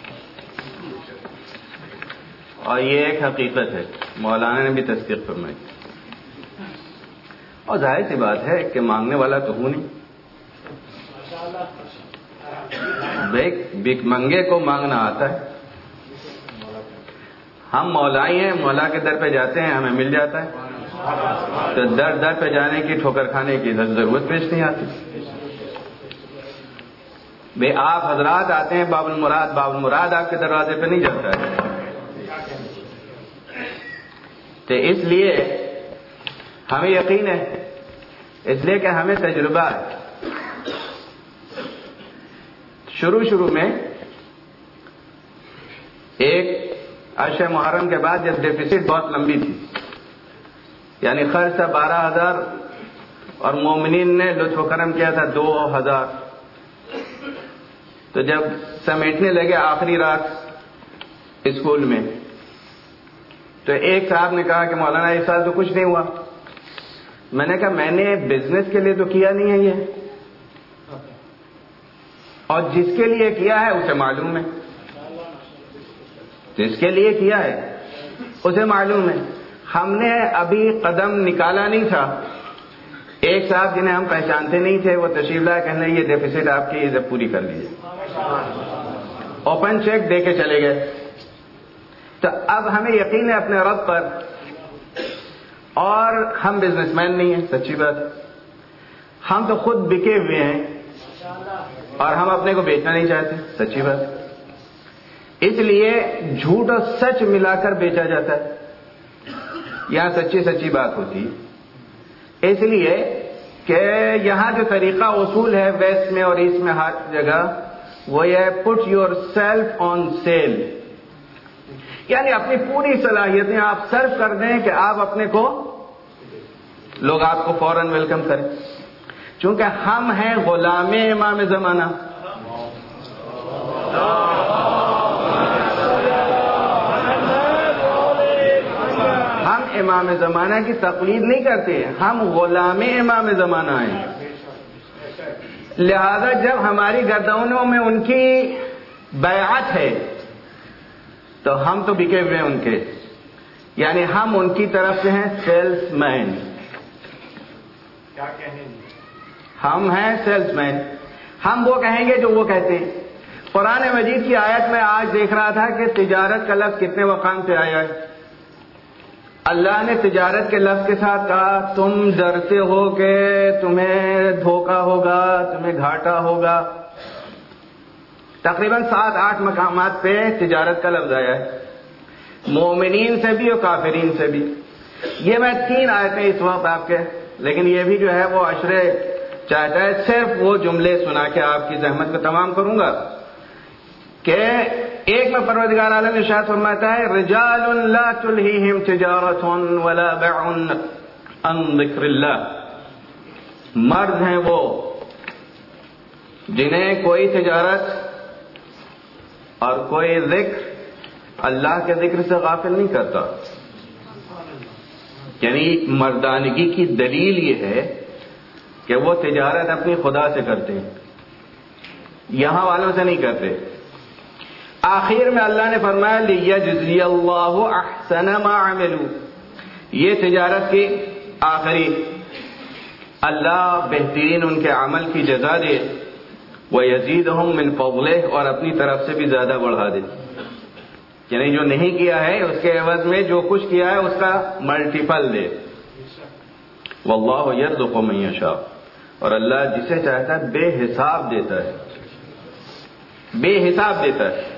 [SPEAKER 4] اور یہ ایک حقیقت ہے، مولانا نے بھی تصدیق فرمائی، اور ظاہر سی بات ہے کہ مانگنے والا تو ہوں نہیں، بھیک منگے کو مانگنا آتا ہے۔ ہم مولائی ہیں، مولا کے در پہ جاتے ہیں، ہمیں مل جاتا ہے، تو در در پہ جانے کی، ٹھوکر کھانے کی ضرورت پیش نہیں آتی۔ بے آپ حضرات آتے ہیں باب المراد، باب المراد آپ کے دروازے پہ نہیں جاتا ہے، تو اس لیے ہمیں یقین ہے، اس لیے کہ ہمیں تجربہ ہے۔ شروع شروع میں ایک عشر محرم کے بعد جب ڈیفیسٹ بہت لمبی تھی، یعنی خرچ تھا بارہ ہزار اور مومنین نے لطف و کرم کیا تھا دو ہزار، تو جب سمیٹنے لگے آخری رات اسکول میں، تو ایک صاحب نے کہا کہ مولانا اس سال تو کچھ نہیں ہوا۔ میں نے کہا میں نے بزنس کے لیے تو کیا نہیں ہے یہ، اور جس کے لیے کیا ہے اسے معلوم ہے، جس کے لیے کیا ہے اسے معلوم ہے۔ ہم نے ابھی قدم نکالا نہیں تھا، ایک صاحب جنہیں ہم پہچانتے نہیں تھے وہ تشریف لائے، کہنے یہ ڈیفیسٹ آپ کی یہ پوری کر لیجیے، اوپن چیک دے کے چلے گئے۔ تو اب ہمیں یقین ہے اپنے رب پر، اور ہم بزنس مین نہیں ہیں، سچی بات، ہم تو خود بکے ہوئے ہیں اور ہم اپنے کو بیچنا نہیں چاہتے، سچی بات۔ اس لیے جھوٹ اور سچ ملا کر بیچا جاتا ہے، یہاں سچی سچی بات ہوتی ہے۔ اس لیے کہ یہاں جو طریقہ اصول ہے ویسٹ میں اور ایسٹ میں ہر جگہ، وہ یہ ہے put yourself on sale, یعنی اپنی پوری صلاحیتیں آپ سرو کر دیں کہ آپ اپنے کو، لوگ آپ کو فوراً ویلکم کریں، چونکہ ہم ہیں غلام امام زمانہ۔ ہم امام زمانہ کی تقلید نہیں کرتے، ہم غلام امام زمانہ ہیں، لہذا جب ہماری گردنوں میں ان کی بیعت ہے تو ہم تو بکے ہوئے ہیں ان کے، یعنی ہم ان کی طرف سے ہیں سیلس مین، ہم ہیں سیلس مین، ہم وہ کہیں گے جو وہ کہتے ہیں۔ قرآن مجید کی آیت میں آج دیکھ رہا تھا کہ تجارت کا لفظ کتنے مقام سے آیا ہے۔ اللہ نے تجارت کے لفظ کے ساتھ کہا تم ڈرتے ہو کہ تمہیں دھوکہ ہوگا، تمہیں گھاٹا ہوگا، تقریباً سات آٹھ مقامات پہ تجارت کا لفظ آیا ہے، مومنین سے بھی اور کافرین سے بھی۔ یہ میں تین آیتیں اس وقت آپ کے، لیکن یہ بھی جو ہے وہ عشرے چاہتا ہے، صرف وہ جملے سنا کے آپ کی زحمت کو تمام کروں گا کہ ایک میں پروردگار عالم ارشاد فرماتا ہے رجال لا تلہیہم تجارت ولا بیع عن ذکر اللہ، مرد ہیں وہ جنہیں کوئی تجارت اور کوئی ذکر اللہ کے ذکر سے غافل نہیں کرتا. یعنی مردانگی کی دلیل یہ ہے کہ وہ تجارت اپنی خدا سے کرتے ہیں، یہاں والوں سے نہیں کرتے. آخر میں اللہ نے فرمایا لِيَجْزِيَ اللَّهُ أَحْسَنَ مَا عَمِلُوا، یہ تجارت کی آخری اللہ بہترین ان کے عمل کی جزا دے، وَيَزِيدُهُم مِّن فَضْلِهِ، اور اپنی طرف سے بھی زیادہ بڑھا دے. یعنی جو نہیں کیا ہے اس کے عوض میں جو کچھ کیا ہے اس کا ملٹیپل دے. وَاللَّهُ يَرْزُقُ مَن يَشَاءُ، اور اللہ جسے چاہتا ہے بے حساب دیتا ہے، بے حساب دیتا ہے.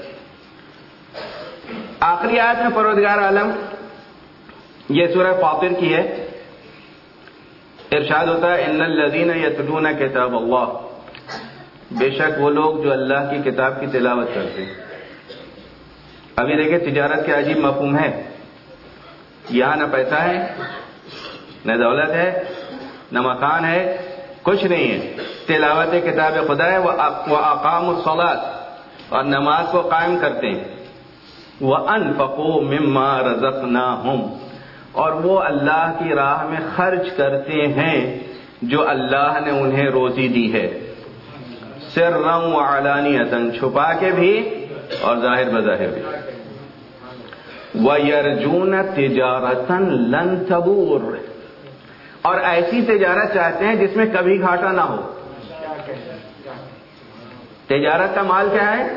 [SPEAKER 4] آخری آیت میں پروردگار عالم، یہ سورہ فاطر کی ہے، ارشاد ہوتا ہے ان الذین یتلون کتاب اللہ، بے شک وہ لوگ جو اللہ کی کتاب کی تلاوت کرتے ہیں. ابھی دیکھیں تجارت کے عجیب مفہوم ہے، یہاں نہ پیسہ ہے، نہ دولت ہے، نہ مکان ہے، کچھ نہیں ہے. تلاوت کتاب خدا ہے. وَأَقَامُوا الصَّلَاةَ، اور نماز کو قائم کرتے ہیں. وَأَنفَقُوا مِمَّا رَزَقْنَاهُمْ، اور وہ اللہ کی راہ میں خرچ کرتے ہیں جو اللہ نے انہیں روزی دی ہے. سرًّا وعلانیةً، چھپا کے بھی اور ظاہر بظاہر بھی. وَيَرْجُونَ تِجَارَةً لَن تَبُورَ، اور ایسی تجارت چاہتے ہیں جس میں کبھی گھاٹا نہ ہو. تجارت کا مال کیا ہے؟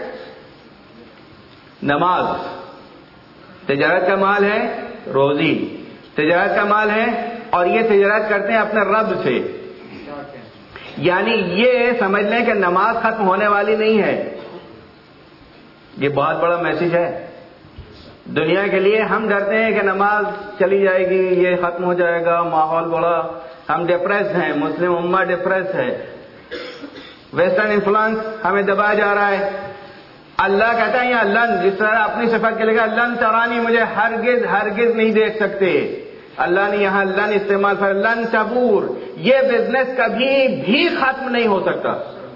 [SPEAKER 4] نماز. تجارت کا مال ہے روزی. تجارت کا مال ہے، اور یہ تجارت کرتے ہیں اپنے رب سے. یعنی یہ سمجھ لیں کہ نماز ختم ہونے والی نہیں ہے. یہ بہت بڑا میسج ہے دنیا کے لیے. ہم ڈرتے ہیں کہ نماز چلی جائے گی، یہ ختم ہو جائے گا، ماحول بڑا، ہم ڈپریس ہیں، مسلم امہ ڈپریس ہے، ویسٹرن انفلوئنس ہمیں دبایا جا رہا ہے. اللہ کہتا ہے یہاں لن، جس طرح اپنی صفت کے لگا لن ترانی، مجھے ہرگز ہرگز نہیں دیکھ سکتے. اللہ نے یہاں لن استعمال کر، لن تبور، یہ بزنس کبھی بھی ختم نہیں ہو سکتا.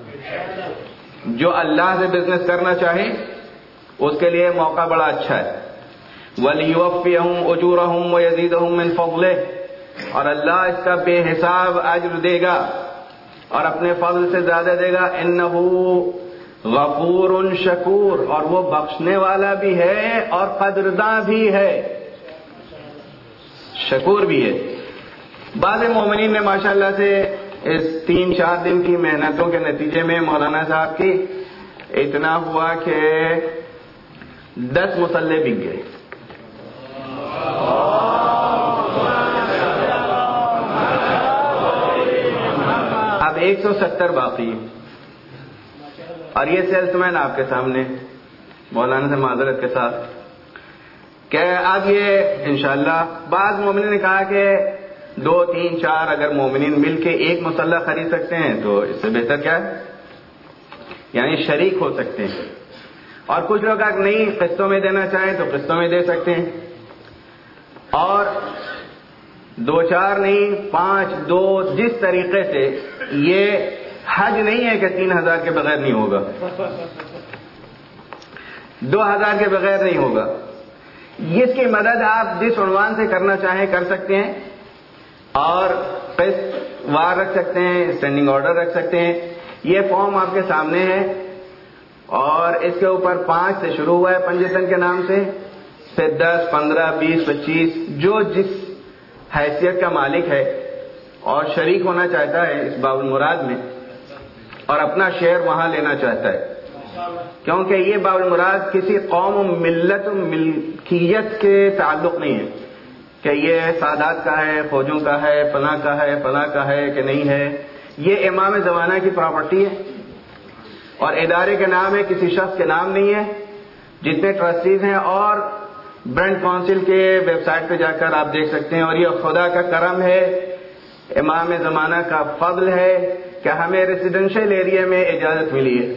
[SPEAKER 4] جو اللہ سے بزنس کرنا چاہے اس کے لیے موقع بڑا اچھا ہے. وَلِيُوَفِّيَهُمْ أُجُورَهُمْ وَيَزِيدَهُمْ مِنْ فَضْلِهِ، اور اللہ اس کا بے حساب اجر دے گا اور اپنے فضل سے زیادہ دے گا. إِنَّهُ غَفُورٌ شَكُورٌ، اور وہ بخشنے والا بھی ہے اور قدرداں بھی ہے، شکور بھی ہے. بعض مومنین نے ماشاءاللہ سے اس تین چار دن کی محنتوں کے نتیجے میں مولانا صاحب کی اتنا ہوا کہ دس مسلح بک گئے. اب ایک سو ستر باقی، اور یہ سیلس مین آپ کے سامنے مولانا سے معذرت کے ساتھ کہ اب یہ انشاءاللہ بعض مومنین نے کہا کہ دو تین چار اگر مومنین مل کے ایک مسلح خرید سکتے ہیں تو اس سے بہتر کیا ہے، یعنی شریک ہو سکتے ہیں. اور کچھ لوگ اگر نہیں قسطوں میں دینا چاہیں تو قسطوں میں دے سکتے ہیں. اور دو چار نہیں پانچ دو، جس طریقے سے یہ حج نہیں ہے کہ تین ہزار کے بغیر نہیں ہوگا، دو ہزار کے بغیر نہیں ہوگا. اس کی مدد آپ جس عنوان سے کرنا چاہیں کر سکتے ہیں، اور قسط وار رکھ سکتے ہیں، اسٹینڈنگ آرڈر رکھ سکتے ہیں. یہ فارم آپ کے سامنے ہے، اور اس کے اوپر پانچ سے شروع ہوا ہے پنجتن کے نام سے، پھر دس پندرہ بیس پچیس، جو جس حیثیت کا مالک ہے اور شریک ہونا چاہتا ہے اس باب المراد میں اور اپنا شیئر وہاں لینا چاہتا ہے. کیونکہ یہ باب المراد کسی قوم و ملت و ملکیت کے تعلق نہیں ہے کہ یہ سادات کا ہے، فوجوں کا ہے، فلاں کا ہے، فلاں کا ہے کہ نہیں ہے. یہ امام زمانہ کی پراپرٹی ہے، اور ادارے کے نام ہے، کسی شخص کے نام نہیں ہے. جتنے ٹرسٹیز ہیں اور برنٹ کونسل کے ویب سائٹ پہ جا کر آپ دیکھ سکتے ہیں. اور یہ خدا کا کرم ہے, امام زمانہ کا فضل ہے کہ ہمیں ریزیڈینشل ایریا میں اجازت ملی ہے.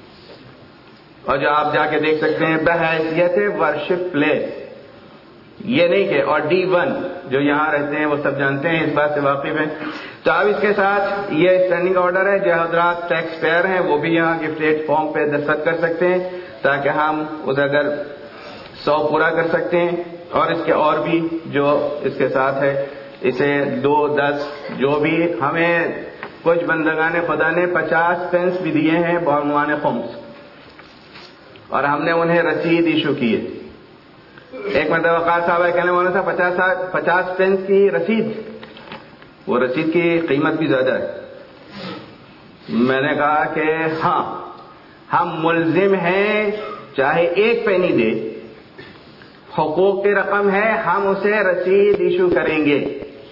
[SPEAKER 4] اور جو آپ جا کے دیکھ سکتے ہیں بحیثیت ورشپ پلیس, یہ نہیں کہ اور ڈی ون جو یہاں رہتے ہیں وہ سب جانتے ہیں, اس بات سے واقف ہیں. تو اب اس کے ساتھ یہ اسٹینڈنگ آرڈر ہے, جو حضرات ٹیکس پیئر ہیں وہ بھی یہاں گفٹ ایڈ فارم پہ دستخط کر سکتے ہیں تاکہ ہم ادھر اگر سو پورا کر سکتے ہیں. اور اس کے اور بھی جو اس کے ساتھ ہے, اسے دو دس جو بھی ہمیں کچھ بندگان خدا نے پچاس پینس بھی دیے ہیں بعنوان خمس, اور ہم نے انہیں رسید ایشو کی ہے. ایک مرتبہ وقار صاحب کہنے والا تھا پچاس پچاس پینس کی رسید, وہ رسید کی قیمت بھی زیادہ ہے. میں نے کہا کہ ہاں ہم ملزم ہیں, چاہے ایک پینی دے, حقوق کی رقم ہے, ہم اسے رسید ایشو کریں گے.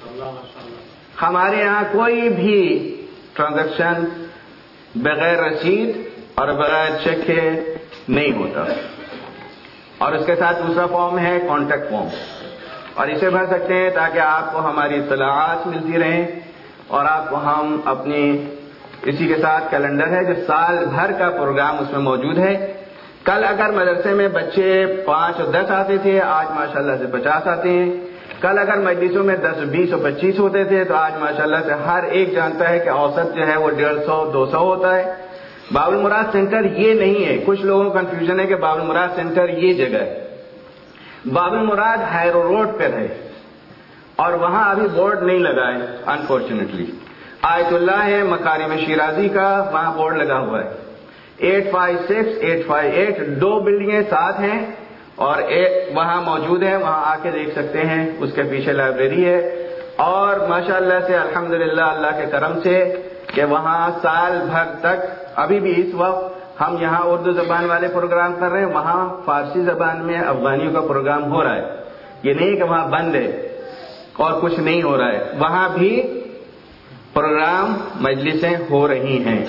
[SPEAKER 4] ہمارے یہاں کوئی بھی ٹرانزیکشن بغیر رسید اور بغیر چیک کے نہیں ہوتا. اور اس کے ساتھ دوسرا فارم ہے کانٹیکٹ فارم, اور اسے بھر سکتے ہیں تاکہ آپ کو ہماری اطلاعات ملتی رہیں, اور آپ کو ہم اپنی اسی کے ساتھ کیلنڈر ہے جو سال بھر کا پروگرام اس میں موجود ہے. کل اگر مدرسے میں بچے پانچ اور دس آتے تھے, آج ماشاءاللہ سے پچاس آتے ہیں. کل اگر مجلسوں میں دس بیس اور پچیس ہوتے تھے تو آج ماشاءاللہ سے ہر ایک جانتا ہے کہ اوسط جو ہے وہ ڈیڑھ سو دو سو ہوتا ہے. باب المراد سینٹر یہ نہیں ہے, کچھ لوگوں کو کنفیوژن ہے کہ باب المراد سینٹر یہ جگہ ہے. باب المراد ہیرو روڈ پہ ہے, اور وہاں ابھی بورڈ نہیں لگا ہے انفارچونیٹلی. آیت اللہ ہے مکارم شیرازی کا, وہاں بورڈ لگا ہوا ہے. Eight five six eight five eight دو بلڈنگیں ساتھ ہیں اور وہاں موجود ہے, وہاں آ کے دیکھ سکتے ہیں. اس کے پیچھے لائبریری ہے, اور ماشاءاللہ سے الحمدللہ اللہ کے کرم سے کہ وہاں سال بھر تک ابھی بھی اس وقت ہم یہاں اردو زبان والے پروگرام کر رہے ہیں, وہاں فارسی زبان میں افغانیوں کا پروگرام ہو رہا ہے. یہ نہیں کہ وہاں بند ہے اور کچھ نہیں ہو رہا ہے, وہاں بھی پروگرام مجلسیں ہو رہی ہیں.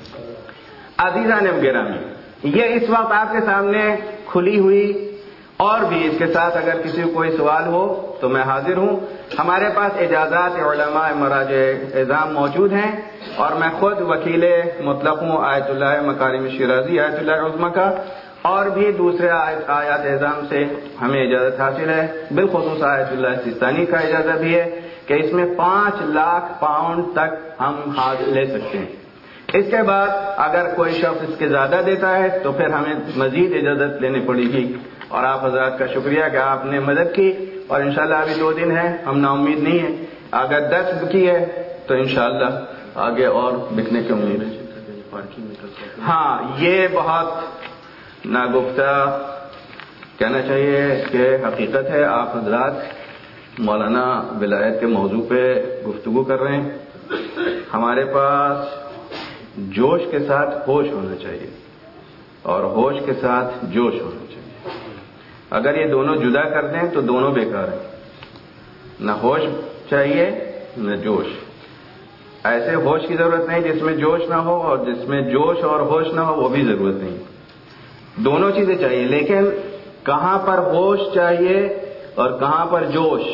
[SPEAKER 4] عزیزان گرامی, یہ اس وقت آپ کے سامنے کھلی ہوئی, اور بھی اس کے ساتھ اگر کسی کو کوئی سوال ہو تو میں حاضر ہوں. ہمارے پاس اجازات علماء مراجع اعظام موجود ہیں, اور میں خود وکیل مطلق ہوں آیت اللہ مکارم شیرازی آیت اللہ عظمی کا, اور بھی دوسرے آیات اعظام سے ہمیں اجازت حاصل ہے. بالخصوص آیت اللہ سیستانی کا اجازت بھی ہے کہ اس میں پانچ لاکھ پاؤنڈ تک ہم ہاتھ لے سکتے ہیں. اس کے بعد اگر کوئی شخص اس کے زیادہ دیتا ہے تو پھر ہمیں مزید اجازت لینی پڑے گی. اور آپ حضرات کا شکریہ کہ آپ نے مدد کی, اور انشاءاللہ ابھی دو دن ہے, ہم نا امید نہیں ہیں. اگر دس بکی ہے تو انشاءاللہ آگے اور بکنے کی امید ہے. ہاں, یہ بہت ناگفتہ کہنا چاہیے کہ حقیقت ہے. آپ حضرات مولانا ولایت کے موضوع پہ گفتگو کر رہے ہیں. ہمارے پاس جوش کے ساتھ ہوش ہونا چاہیے, اور ہوش کے ساتھ جوش ہونا چاہیے. اگر یہ دونوں جدا کر دیں تو دونوں بیکار ہیں. نہ ہوش چاہیے نہ جوش. ایسے ہوش کی ضرورت نہیں جس میں جوش نہ ہو, اور جس میں جوش اور ہوش نہ ہو وہ بھی ضرورت نہیں. دونوں چیزیں چاہیے, لیکن کہاں پر ہوش چاہیے اور کہاں پر جوش,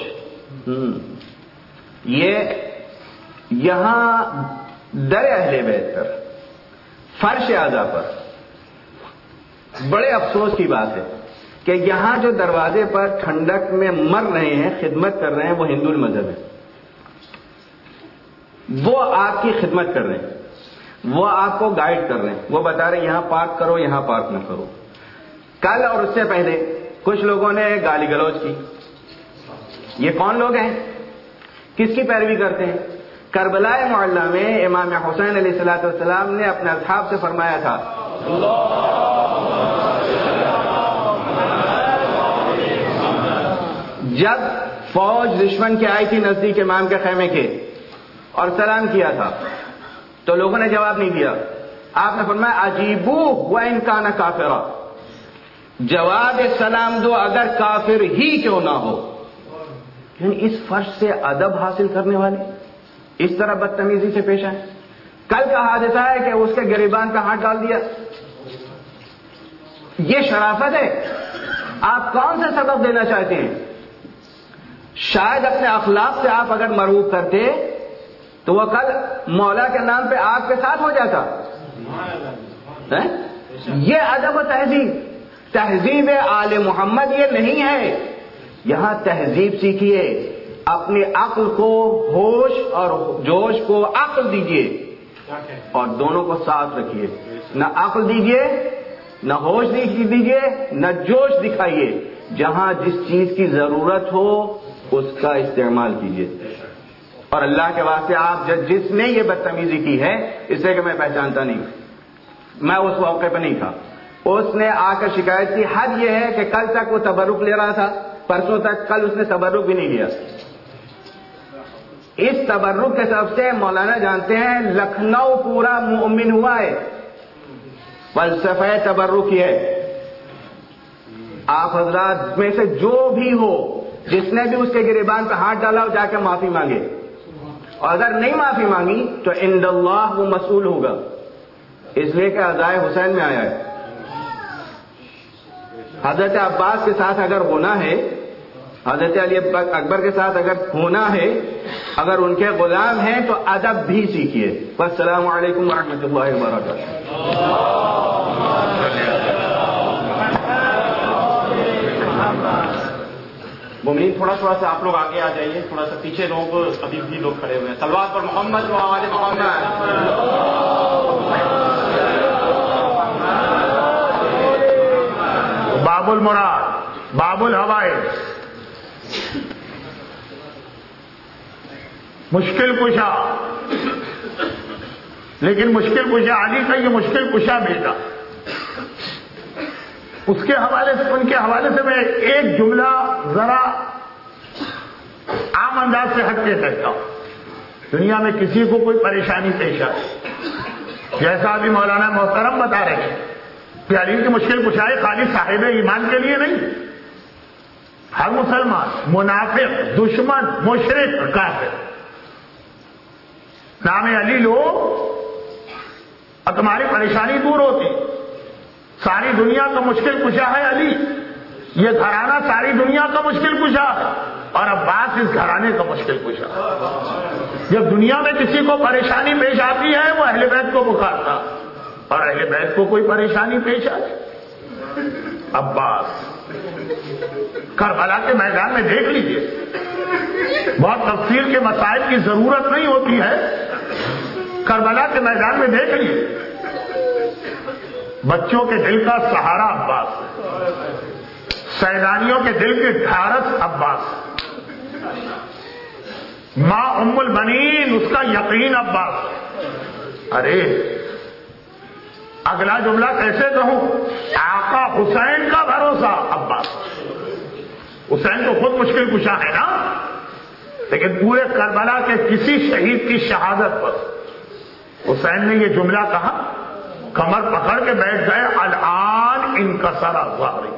[SPEAKER 4] یہ یہاں در اہل بیت پر فرش اعضا پر بڑے افسوس کی بات ہے کہ یہاں جو دروازے پر ٹھنڈک میں مر رہے ہیں, خدمت کر رہے ہیں, وہ ہندو مذہب ہے. وہ آپ کی خدمت کر رہے ہیں, وہ آپ کو گائیڈ کر رہے ہیں, وہ بتا رہے ہیں یہاں پارک کرو, یہاں پارک نہ کرو. کل اور اس سے پہلے کچھ لوگوں نے گالی گلوچ کی. یہ کون لوگ ہیں, کس کی پیروی کرتے ہیں؟ کربلا معلی میں امام حسین علیہ الصلوۃ والسلام نے اپنے اصحاب سے فرمایا تھا, جب فوج دشمن کی آئی تھی نزدیک امام کے خیمے کے اور سلام کیا تھا تو لوگوں نے جواب نہیں دیا. آپ نے فرمایا عجیبو وان کان کافرا, جواب سلام دو اگر کافر ہی کیوں نہ ہو. یعنی اس فرش سے ادب حاصل کرنے والے اس طرح بدتمیزی سے پیش آئے. کل کا حادثہ ہے کہ اس کے گریبان پہ ہاتھ ڈال دیا. یہ شرافت ہے؟ آپ کون سے سبق دینا چاہتے ہیں؟ شاید اپنے اخلاق سے آپ اگر مرغوب کرتے تو وہ کل مولا کے نام پہ آپ کے ساتھ ہو جاتا. یہ ادب و تہذیب، تہذیب آل محمد یہ نہیں ہے. یہاں تہذیب سیکھیے، اپنی عقل کو ہوش اور جوش کو عقل دیجیے اور دونوں کو ساتھ رکھیے. نہ عقل دیجیے، نہ ہوش دیجیے، نہ جوش دکھائیے. جہاں جس چیز کی ضرورت ہو اس کا استعمال کیجیے. اور اللہ کے واسطے آپ جس نے یہ بدتمیزی کی ہے اسے کہ میں پہچانتا نہیں، میں اس موقع پہ نہیں تھا، اس نے آ کر شکایت کی. حد یہ ہے کہ کل تک وہ تبرک لے رہا تھا، پرسوں تک، کل اس نے تبرک بھی نہیں لیا. اس تبرک کے سبب سے مولانا جانتے ہیں لکھنؤ پورا مومن ہوا ہے. فلسفہ تبرک یہ ہے. آپ حضرات میں سے جو بھی ہو جس نے بھی اس کے گریبان پہ ہاتھ ڈالا ہو جا کے معافی مانگے، اور اگر نہیں معافی مانگی تو عند اللہ وہ مسئول ہوگا. اس لیے کہ عزائے حسین میں آیا ہے. حضرت عباس کے ساتھ اگر ہونا ہے، حضرت علی اکبر کے ساتھ اگر ہونا ہے، اگر ان کے غلام ہیں تو ادب بھی سیکھیے. السلام علیکم ورحمۃ اللہ وبرکاتہ.
[SPEAKER 1] مومنین تھوڑا تھوڑا سا آپ لوگ آگے آ جائیے، تھوڑا سا پیچھے لوگ ابھی بھی لوگ کھڑے ہوئے ہیں. صلوات پر محمد و آل محمد.
[SPEAKER 2] باب المراد، باب الحوائج، مشکل کشا. لیکن مشکل کشا علی کا یہ مشکل کشا بیٹا، اس کے حوالے سے، ان کے حوالے سے میں ایک جملہ ذرا عام انداز سے ہٹ کے کہتا ہوں. دنیا میں کسی کو کوئی پریشانی پیش آئے، جیسا ابھی مولانا محترم بتا رہے ہیں کہ علی کی مشکل کشائی خالی صاحب ایمان کے لیے نہیں، ہر مسلمان، منافق، دشمن، مشرک، کافر نام علی لو اور تمہاری پریشانی دور ہوتی. ساری دنیا کا مشکل کشا ہے علی. یہ گھرانہ ساری دنیا کا مشکل کشا ہے، اور عباس اس گھرانے کا مشکل کشا ہے. جب دنیا میں کسی کو پریشانی پیش آتی ہے وہ اہل بیت کو پکارتا، اور اہل بیت کو کوئی پریشانی پیش آتی. عباس کربلا کے میدان میں دیکھ لیجئے، بہت تفصیل کے مسائل کی ضرورت نہیں ہوتی ہے. کربلا کے میدان میں دیکھ لیجئے، بچوں کے دل کا سہارا عباس، سیلانیوں کے دل کے ڈھارس عباس، ماں ام البنین اس کا یقین عباس. ارے اگلا جملہ کیسے کہوں، آقا حسین کا بھروسہ عباس. حسین تو خود مشکل کشا ہے نا، لیکن پورے کربلا کے کسی شہید کی شہادت پر حسین نے یہ جملہ کہا، کمر پکڑ کے بیٹھ گئے، الان انکسر ظہری.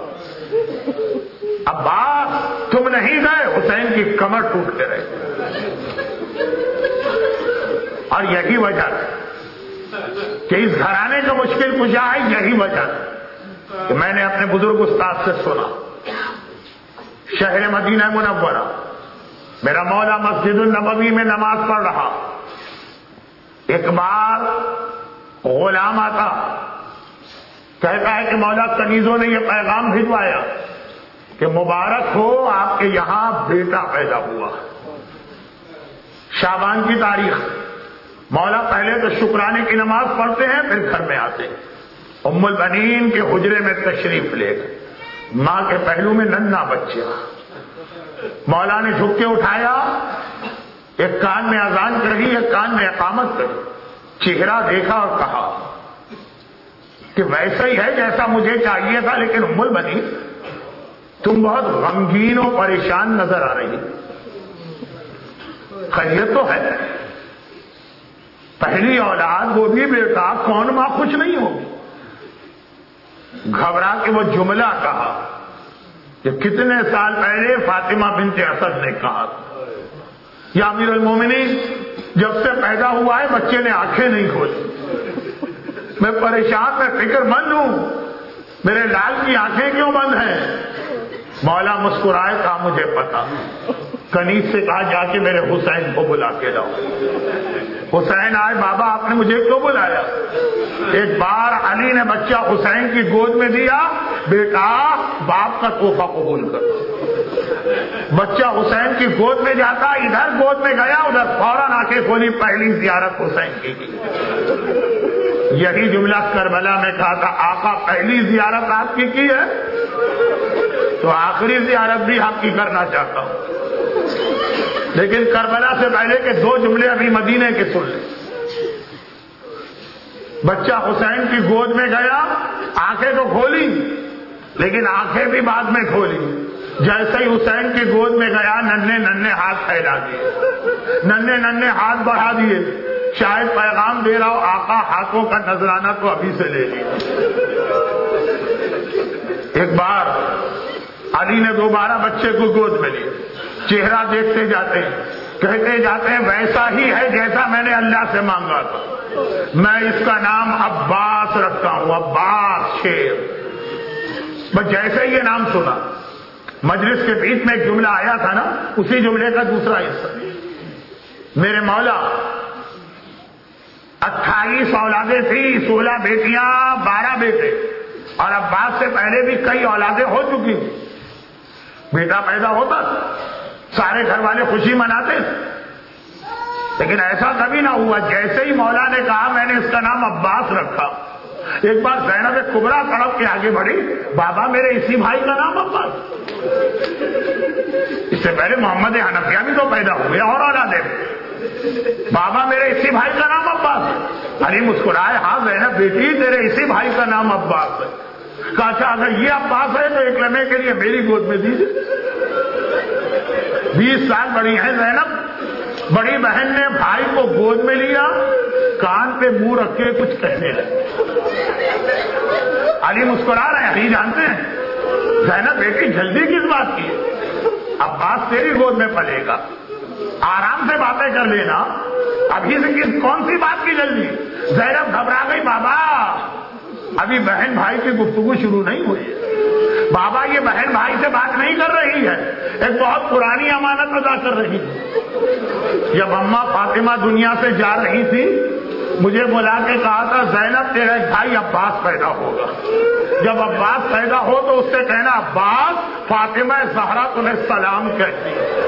[SPEAKER 2] عباس تم نہیں گئے، حسین کی کمر ٹوٹ کے رہے. اور یہی وجہ کہ اس گھرانے کا مشکل کشا ہے، یہی وجہ کہ میں نے اپنے بزرگ استاد سے سنا، شہر مدینہ منورہ میرا مولا مسجد النبوی میں نماز پڑھ رہا. ایک بار غلام آتا، کہتا ہے کہ مولا کنیزوں نے یہ پیغام بھجوایا کہ مبارک ہو آپ کے یہاں بیٹا پیدا ہوا. شعبان کی تاریخ. مولا پہلے تو شکرانے کی نماز پڑھتے ہیں، پھر گھر میں آتے ہیں. ام البنین کے حجرے میں تشریف لے گئے، ماں کے پہلو میں ننھا بچہ. مولا نے جھک کے اٹھایا، ایک کان میں اذان کری، ایک کان میں اقامت کری. چہرہ دیکھا اور کہا کہ ویسا ہی ہے جیسا مجھے چاہیے تھا، لیکن ام البنین تم بہت غمگین و پریشان نظر آ رہی. خیریت تو ہے، پہلی اولاد وہ بھی بیٹا، کون ماں خوش نہیں ہوگی. گھبرا کے وہ جملہ کہا کہ کتنے سال پہلے فاطمہ بنت اسد نے کہا، یا امیر المومنین جب سے پیدا ہوا ہے بچے نے آنکھیں نہیں کھولی، میں پریشان، میں فکر مند ہوں، میرے لال کی آنکھیں کیوں بند ہیں. مولا مسکرائے، کہا مجھے پتا۔ کنیز سے کہا جا کے میرے حسین کو بلا کے لاؤ۔ حسین آئے، بابا آپ نے مجھے کیوں بلایا؟ ایک بار علی نے بچہ حسین کی گود میں دیا، بیٹا باپ کا تحفہ قبول کر۔ بچہ حسین کی گود میں جاتا، ادھر گود میں گیا، ادھر فوراً آ کے کھولی، پہلی زیارت حسین کی کی۔ یہی جملہ کربلا میں کہا تھا، آقا پہلی زیارت آپ کی کی ہے تو آخری زیارت بھی آپ کی کرنا چاہتا ہوں۔ لیکن کربلا سے پہلے کے دو جملے ابھی مدینے کے سن لیں۔ بچہ حسین کی گود میں گیا، آنکھیں تو کھولی لیکن آنکھیں بھی بعد میں کھولی۔ جیسے ہی حسین کی گود میں گیا، ننھے ننھے ہاتھ پھیلا دیے، ننھے ننھے ہاتھ بڑھا دیے، شاید پیغام دے رہا ہو آقا ہاتھوں کا نذرانہ تو ابھی سے لے لیجیے۔ ایک بار علی نے دوبارہ بچے کو گود میں لیا، چہرہ دیکھتے جاتے ہیں، کہتے جاتے ہیں ویسا ہی ہے جیسا میں نے اللہ سے مانگا تھا، میں اس کا نام عباس رکھتا ہوں، عباس شیر۔ بس جیسے ہی یہ نام سنا، مجلس کے بیچ میں ایک جملہ آیا تھا نا، اسی جملے کا دوسرا حصہ، میرے مولا اٹھائیس اولادیں تھیں، سولہ بیٹیاں، بارہ بیٹے، اور عباس سے پہلے بھی کئی اولادیں ہو چکی تھیں۔ بیٹا پیدا ہوتا، سارے گھر والے خوشی مناتے، لیکن ایسا کبھی نہ ہوا۔ جیسے ہی مولا نے کہا میں نے اس کا نام عباس رکھا، ایک بار زینب کبریٰ تڑپ کے آگے بڑھی، بابا میرے اسی بھائی کا نام عباس؟ اس سے پہلے محمد حنفیہ بھی تو پیدا ہوئے اور اولادیں، بابا میرے اسی بھائی کا نام عباس؟ علی مسکرائے، ہاں زینب بیٹی تیرے اسی بھائی کا نام عباس ہے۔ کہا اچھا اگر یہ عباس ہے تو ایک لمحے کے لیے میری گود میں دیجیے۔ بیس سال بڑی ہیں زینب، بڑی بہن نے بھائی کو گود میں لیا، کان پہ منہ رکھ کے کچھ کہنے لگے۔ علی مسکرا رہے ہیں، علی جانتے ہیں زینب بیٹی جلدی کس بات کی ہے؟ عباس تیری گود میں پلے گا، آرام سے باتیں کر لینا، ابھی سے کس کون سی بات کی جلدی؟ زینب گھبرا گئی، بابا ابھی بہن بھائی کی گفتگو شروع نہیں ہوئی ہے، بابا یہ بہن بھائی سے بات نہیں کر رہی ہے، ایک بہت پرانی امانت ادا کر رہی ہے۔ جب اماں فاطمہ دنیا سے جا رہی تھی، مجھے بلا کے کہا تھا زینب تیرا ایک بھائی عباس پیدا ہوگا، جب عباس پیدا ہو تو اس سے کہنا عباس فاطمہ زہرا تمہیں سلام کہتی ہے۔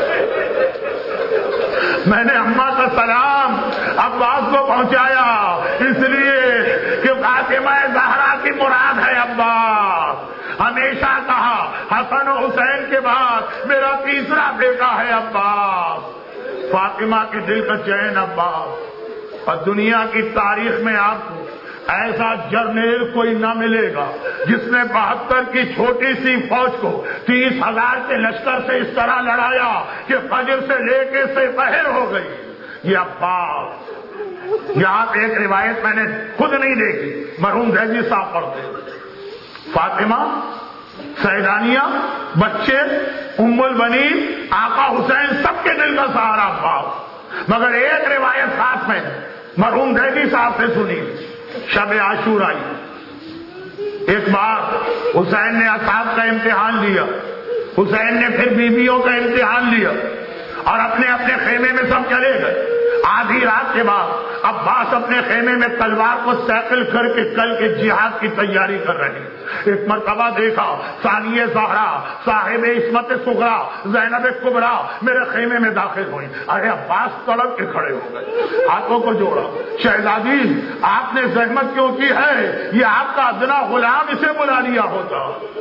[SPEAKER 2] میں نے اماں کا سلام عباس کو پہنچایا، اس لیے کہ فاطمہ زہرا کی مراد ہے عباس۔ ہمیشہ کہا حسن و حسین کے بعد میرا تیسرا بیٹا ہے عباس۔ فاطمہ کے دل کا چین عباس، اور دنیا کی تاریخ میں آپ کو ایسا جرنیل کوئی نہ ملے گا جس نے بہتر کی چھوٹی سی فوج کو تیس ہزار کے لشکر سے اس طرح لڑایا کہ فجر سے لے کے سے پہر ہو گئی۔ یہ عباس، یہاں ایک روایت میں نے خود نہیں دیکھی، مرحوم زیدی صاحب پڑھتے، فاطمہ، سیدانیہ، بچے، ام البنین، آقا حسین، سب کے دل کا سہارا عباس۔ مگر ایک روایت ساتھ میں مرحوم زیدی صاحب سے سنی، شب عاشورہ آئی، ایک بار حسین نے اصحاب کا امتحان لیا، حسین نے پھر بیویوں کا امتحان لیا، اور اپنے اپنے خیمے میں سب چلے گئے۔ آدھی رات کے بعد عباس اپنے خیمے میں تلوار کو سیکل کر کے کل کے جہاد کی تیاری کر رہے ہیں۔ ایک مرتبہ دیکھا ثانیہ زہرا صاحب عصمت صغرا زینب کبریٰ میرے خیمے میں داخل ہوئی۔ ارے عباس تڑپ کے کھڑے ہو گئے، ہاتھوں کو جوڑا، شہزادی آپ نے زحمت کیوں کی ہے؟ یہ آپ کا ادنا غلام، اسے بلا لیا ہوتا۔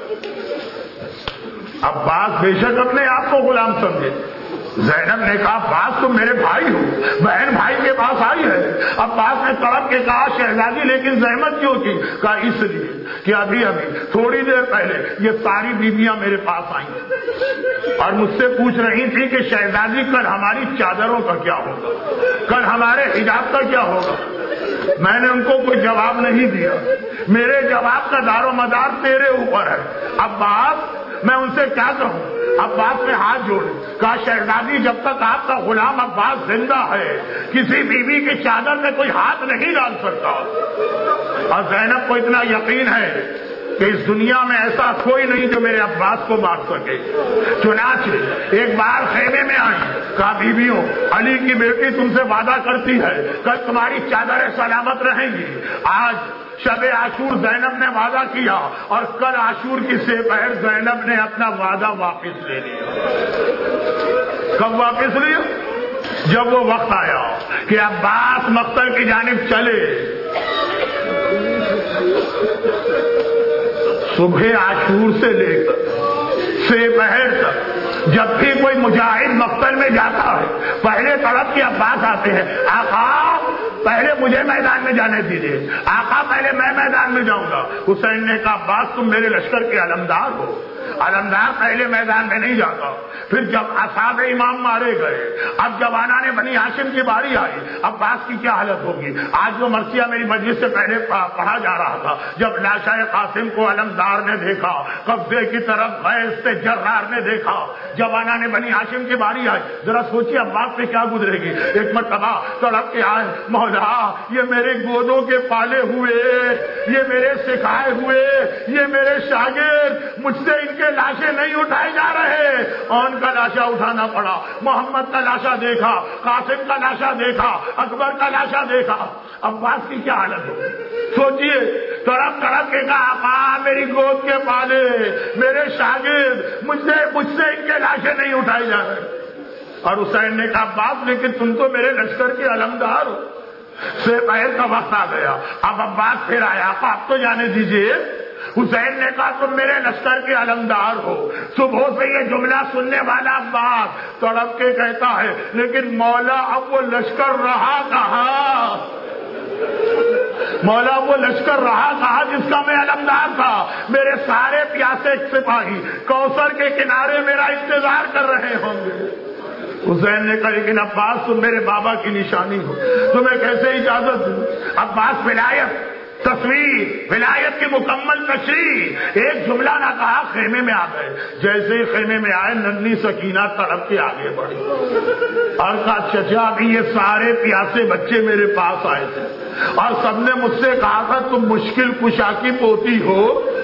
[SPEAKER 2] عباس بے شک اپنے آپ کو غلام سمجھے۔ زینب نے کہا عباس تم میرے بھائی ہو، بہن بھائی کے پاس آئی ہے۔ عباس نے تڑپ کے کہا شہزادی لیکن زحمت کیوں کی؟ کہا اس لیے کہ ابھی ابھی تھوڑی دیر پہلے یہ ساری بیویاں میرے پاس آئیں اور مجھ سے پوچھ رہی تھی کہ شہزادی کل ہماری چادروں کا کیا ہوگا، کل ہمارے حجاب کا کیا ہوگا۔ میں نے ان کو کوئی جواب نہیں دیا، میرے جواب کا دار و مدار تیرے اوپر ہے۔ عباس میں ان سے کیا کہوں؟ عباس نے ہاتھ جوڑے، کہا شہزادی جب تک آپ کا غلام عباس زندہ ہے کسی بیوی کی چادر میں کوئی ہاتھ نہیں ڈال سکتا۔ اور زینب کو اتنا یقین ہے کہ اس دنیا میں ایسا کوئی نہیں جو میرے عباس کو مار سکے. چنانچہ ایک بار خیمے میں آئی، کہا بیویوں علی کی بیٹی تم سے وعدہ کرتی ہے کل تمہاری چادریں سلامت رہیں گی. آج شب عاشور زینب نے وعدہ کیا اور کل عاشور کی سے پہر زینب نے اپنا وعدہ واپس لے لیا. کب واپس لیا؟ جب وہ وقت آیا کہ عباس مقتل کی جانب چلے. صبح عاشور سے لے کر سے پہر تک جب بھی کوئی مجاہد مقتل میں جاتا ہے پہلے طرف کے عباس آتے ہیں، آقا پہلے مجھے میدان میں جانے دیجیے، آقا پہلے میں میدان میں جاؤں گا. حسین نے کہا عباس تم میرے لشکر کے علمدار ہو، علمدار پہلے میدان میں نہیں جاتا. پھر جب اصحاب امام مارے گئے، اب جب آنا نے بنی ہاشم کی باری آئی، عباس کی کیا حالت ہوگی. آج جو مرثیہ میری مجلس سے پہلے پڑھا جا رہا تھا، جب لاشا قاسم کو علمدار نے دیکھا، قبضے کی طرف غیظ سے جرار نے دیکھا، جب آنا نے بنی ہاشم کی باری آئی، ذرا سوچیے عباس پہ کیا گزرے گی. ایک مرتبہ تڑپ کے آئے، مولا یہ میرے گودوں کے پالے ہوئے، یہ میرے سکھائے ہوئے، یہ میرے شاگرد، مجھ سے ان کے لاشیں نہیں اٹھائے جا رہے. اور کا لاشا اٹھانا پڑا. محمد کا لاشا دیکھا، قاسم کا لاشا دیکھا، اکبر کا لاشا دیکھا. عباس کی کیا حالت ہو سوچئے. تڑپ تڑپ کے کہا آقا میری گود کے پالے، میرے شاگرد، مجھ سے مجھ سے ان کے لاشیں نہیں اٹھائی جا رہے. اور حسین نے کہا عباس لیکن تم تو میرے لشکر کے علمدار ہو. سے پہر کا وقت آ گیا. اب عباس پھر آیا، آقا اب تو جانے دیجئے. حسین نے کہا تم میرے لشکر کے علمدار ہو. صبح سے یہ جملہ سننے والا عباس تڑپ کے کہتا ہے لیکن مولا اب وہ لشکر رہا کہاں، مولا وہ لشکر رہا کہاں جس کا میں علمدار تھا. میرے سارے پیاسے سپاہی کوثر کے کنارے میرا انتظار کر رہے ہوں گے. حسین نے کہا لیکن عباس تم میرے بابا کی نشانی ہو، تمہیں کیسے اجازت دوں. عباس ولایت تصویر ولایت کی مکمل تشریح، ایک جملہ نہ کہا خیمے میں آ گئے. جیسے ہی خیمے میں آئے ننھی سکینہ تڑپ کے آگے بڑھی اور کہا چچا بھی یہ سارے پیاسے بچے میرے پاس آئے تھے اور سب نے مجھ سے کہا تھا تم مشکل کشا کی پوتی ہو،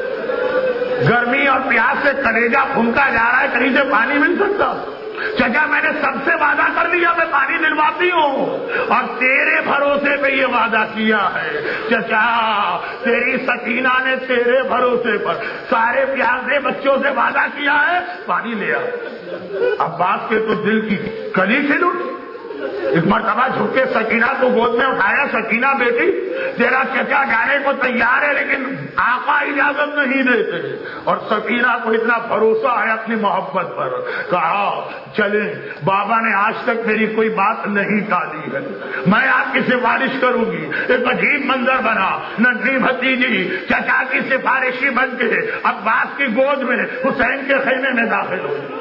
[SPEAKER 2] گرمی اور پیاس سے کلیجہ پھونکا جا رہا ہے، کہیں سے پانی مل سکتا. چچا میں نے سب سے وعدہ کر لیا میں پانی دلواتی ہوں اور تیرے بھروسے پہ یہ وعدہ کیا ہے. چچا تیری سکینہ نے تیرے بھروسے پر سارے پیاسے بچوں سے وعدہ کیا ہے، پانی لے آ. عباس کے تو دل کی کلی کھل اٹھی. ایک مرتبہ جھک کے سکینہ کو گود میں اٹھایا. سکینہ بیٹی تیرا چچا جانے کو تیار ہے لیکن آقا اجازت نہیں دیتے. اور سکینہ کو اتنا بھروسہ ہے اپنی محبت پر، کہا چلیں بابا نے آج تک میری کوئی بات نہیں ٹالی ہے، میں آپ کی سفارش کروں گی. ایک عجیب منظر بنا، ننھی بھتیجی چچا کی سفارشی بن کے عباس کی گود میں حسین کے خیمے میں داخل ہوئی.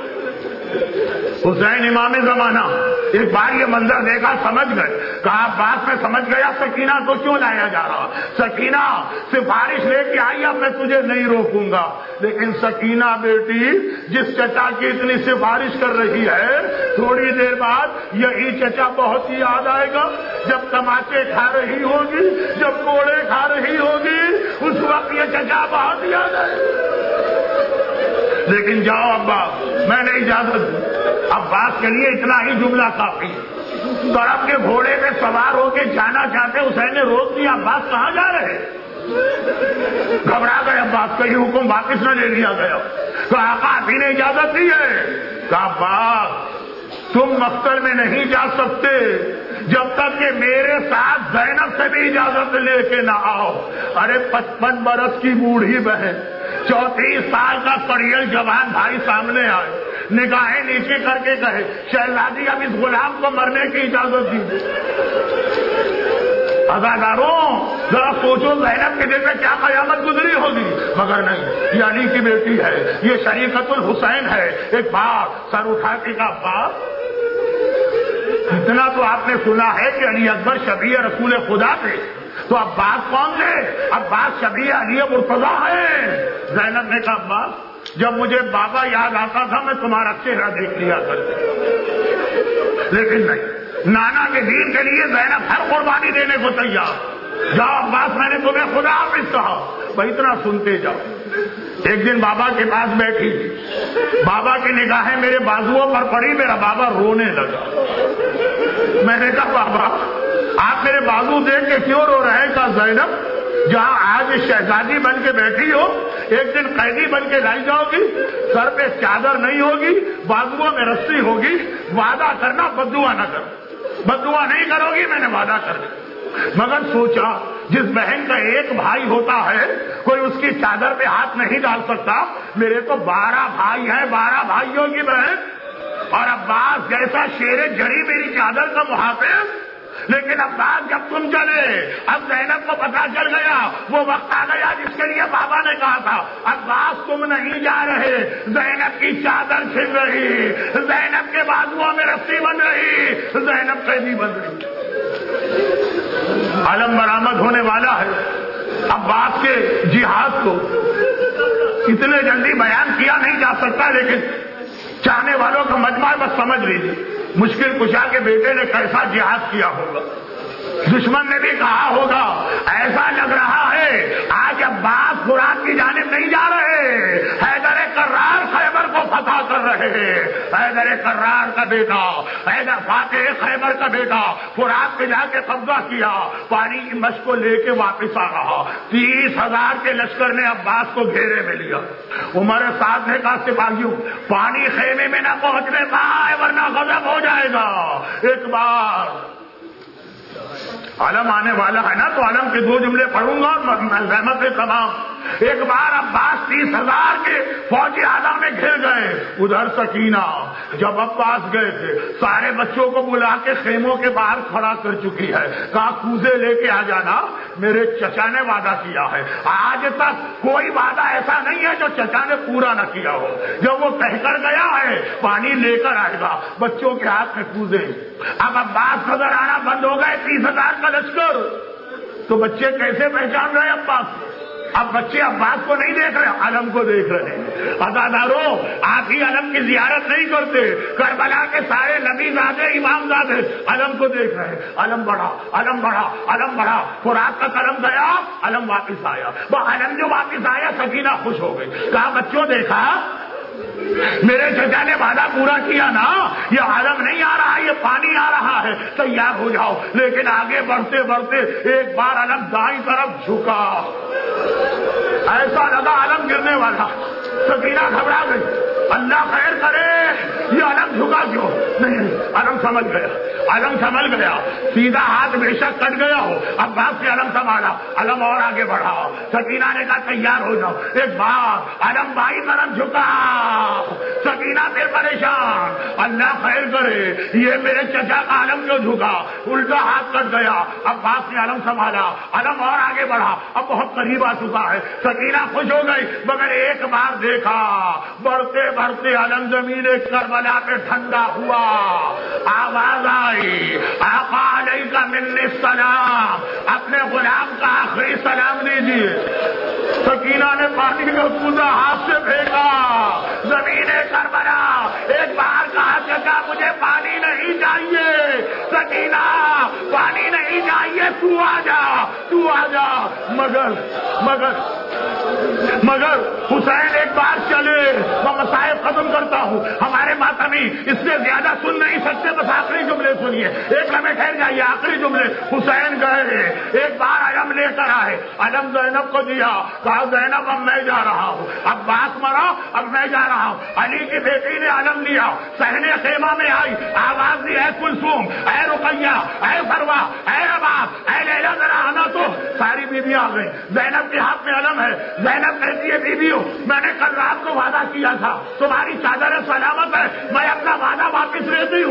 [SPEAKER 2] حسین امام زمانہ ایک بار یہ منظر دیکھا سمجھ گئے. کہا عباس میں سمجھ گیا سکینہ کو کیوں لایا جا رہا. سکینہ سفارش لے کے آئی، اب میں تجھے نہیں روکوں گا. لیکن سکینہ بیٹی جس چچا کی اتنی سفارش کر رہی ہے، تھوڑی دیر بعد یہی چچا بہت ہی یاد آئے گا. جب تماچے کھا رہی ہوگی، جب کوڑے کھا رہی ہوگی، اس وقت یہ چچا بہت یاد آئے گا. لیکن جاؤ ابا میں نے اجازت دی. عباس کے لیے اتنا ہی جملہ کافی. تڑپ کے گھوڑے میں سوار ہو کے جانا چاہتے حسین نے روک دیا. عباس کہاں جا رہے؟ گھبرا گئے عباس، کہیں حکم واپس نہ لے لیا گیا. تو آقا ابھی نے اجازت دی ہے. کہا عباس تم مقتل میں نہیں جا سکتے جب تک کہ میرے ساتھ زینب سے بھی اجازت لے کے نہ آؤ. ارے پچپن برس کی بوڑھی بہن، چونتیس سال کا کڑیل جوان بھائی سامنے آئے، نگاہیں نیچے کر کے کہے شہزادی اب اس غلام کو مرنے کی اجازت دیجیے. اداکاروں ذرا سوچو زینب کے دل میں کیا قیامت گزری ہوگی. مگر نہیں، یہ علی کی بیٹی ہے، یہ شریکت الحسین ہے. ایک بار سر اٹھا کے کہا باپ اتنا تو آپ نے سنا ہے کہ علی اکبر شبیہ رسول خدا تھے، تو عباس کون تھے؟ عباس شبیہ علی مرتضیٰ ہے. زینب نے کہا عباس جب مجھے بابا یاد آتا تھا میں تمہارا چہرہ دیکھ لیا کرتے، لیکن نہیں، نانا کے دین کے لیے زینب ہر قربانی دینے کو تیار. جاؤ عباس میں نے تمہیں خدا حافظ کہا. وہ اتنا سنتے جاؤ. ایک دن بابا کے پاس بیٹھی تھی, بابا کی نگاہیں میرے بازوؤں پر پڑی, میرا بابا رونے لگا. میں نے کہا بابا آپ میرے بازو دیکھ کے کیوں رو رہے ہیں؟ کہا زینب جہاں آج شہزادی بن کے بیٹھی ہو ایک دن قیدی بن کے لائی جاؤ گی, سر پہ چادر نہیں ہوگی, بازوؤں میں رسی ہوگی, وعدہ کرنا بددعا نہ کرو. بددعا نہیں کرو گی, میں نے وعدہ کر دیا. مگر سوچا جس بہن کا ایک بھائی ہوتا ہے کوئی اس کی چادر پہ ہاتھ نہیں ڈال سکتا, میرے تو بارہ بھائی ہیں, بارہ بھائیوں کی بہن, اور عباس جیسا شیر جری میری چادر کا محافظ. لیکن عباس جب تم چلے, اب زینب کو پتا چل گیا, وہ وقت آ گیا جس کے لیے بابا نے کہا تھا عباس تم نہیں جا رہے, زینب کی چادر چھن رہی, زینب کے بازوؤں میں رسی بن رہی, زینب قیدی بن رہی. علم برآمد ہونے والا ہے. عباس کے جہاد کو اتنے جلدی بیان کیا نہیں جا سکتا, لیکن چاہنے والوں کا مجمع بس سمجھ لیجیے مشکل کشا کے بیٹے نے کیسا جہاد کیا ہوگا. دشمن نے بھی کہا ہوگا ایسا لگ رہا ہے آج عباس فرات کی جانب نہیں جا رہے, حیدر کرار خیبر کو فتح کر رہے ہیں. حیدر کرار کا بیٹا, حیدر فاتح خیبر کا بیٹا فرات پہ جا کے قبضہ کیا, پانی کی مشق کو لے کے واپس آ رہا. تیس ہزار کے لشکر نے عباس کو گھیرے میں لیا. عمر سعد نے کہا سپاہیوں پانی خیمے میں نہ پہنچنے پائے ورنہ غضب ہو جائے گا. ایک بار علم آنے والا ہے نا تو علم کے دو جملے پڑھوں گا اور رحمت تمام. ایک بار عباس تیس ہزار کے فوجی اعلیٰ میں گھر گئے. ادھر سکینہ جب عباس گئے تھے سارے بچوں کو بلا کے خیموں کے باہر کھڑا کر چکی ہے. کہا کوزے لے کے آ جانا, میرے چچا نے وعدہ کیا ہے. آج تک کوئی وعدہ ایسا نہیں ہے جو چچا نے پورا نہ کیا ہو. جب وہ کہہ کر گیا ہے پانی لے کر آئے گا. بچوں کے ہاتھ میں کوزے. اب عباس نظر آنا بند ہو گئے, تیس ہزار کا لشکر. تو بچے کیسے پہچان رہے عباس؟ اب بچے عباس کو نہیں دیکھ رہے, علم کو دیکھ رہے ہیں. عزاداروں آپ ہی علم کی زیارت نہیں کرتے, کربلا کے سارے نبی زادے امام زادے علم کو دیکھ رہے ہیں. علم بڑھا, علم بڑھا, علم بڑھا. فرات کا قلم گیا, علم واپس آیا. وہ علم جو واپس آیا سکینہ خوش ہو گئی. کہا بچوں دیکھا میرے چچا نے وعدہ پورا کیا نا, یہ علم نہیں آ رہا, یہ پانی آ رہا ہے, تیار ہو جاؤ. لیکن آگے بڑھتے بڑھتے ایک بار علم دائیں طرف جھکا, ایسا لگا علم گرنے والا. سکینہ گھبرا گئی, اللہ خیر کرے یہ علم جھکا کیوں؟ نہیں, علم سمجھ گیا, علم سمجھ گیا. سیدھا ہاتھ بے شک کٹ گیا ہو, اب باپ سے علم سنبھالا, علم اور آگے بڑھا. سکینہ نے کہا تیار ہو جاؤ. ایک بار علم بائیں طرف جھکا, سکینہ پھر پریشان, اللہ خیر کرے یہ میرے چچا کا علم کیوں جھکا؟ الٹا ہاتھ کٹ گیا. اب باپ نے علم سنبھالا, علم اور آگے بڑھا, اب بہت قریب آ چکا ہے. سکینہ خوش ہو گئی, مگر ایک بار دیکھا بڑھتے بڑھتے علم زمین کربلا پہ ٹھنڈا ہوا. آواز آئی آقا علیہ کا منی السلام, اپنے غلام کا آخری سلام دیجیے. سکینہ نے پانی کا کوزہ ہاتھ سے پھینکا, زمین کربلا. ایک بار کہا چچا مجھے پانی نہیں چاہیے. سکینہ پانی نہیں چاہیے, تو آ جا, تو آ جا. مگر مگر مگر حسین ایک بار چلے, میں مسائل ختم کرتا ہوں. ہمارے ماتمی اس سے زیادہ سن نہیں سکتے, بس آخری جملے سنیے. ایک لمحے ٹھہر جائیے, آخری جملے. حسین گئے, ایک بار علم لے کر آئے, علم زینب کو دیا. کہا زینب اب میں جا رہا ہوں, اب باس مرا, اب میں جا رہا ہوں. علی کی بیٹی نے علم لیا, صحنے خیمہ میں آئی, آواز دی اے کلثوم, اے رقیہ, اے فروا, اے عباس, اے لیلا ذرا آنا. تو ساری بیویاں آ گئی. زینب کے ہاتھ میں علم ہے. زینب کہتی ہے بیویوں میں نے کل رات کو وعدہ کیا تھا تمہاری چادر سلامت ہے, میں اپنا وعدہ واپس لیتی ہوں.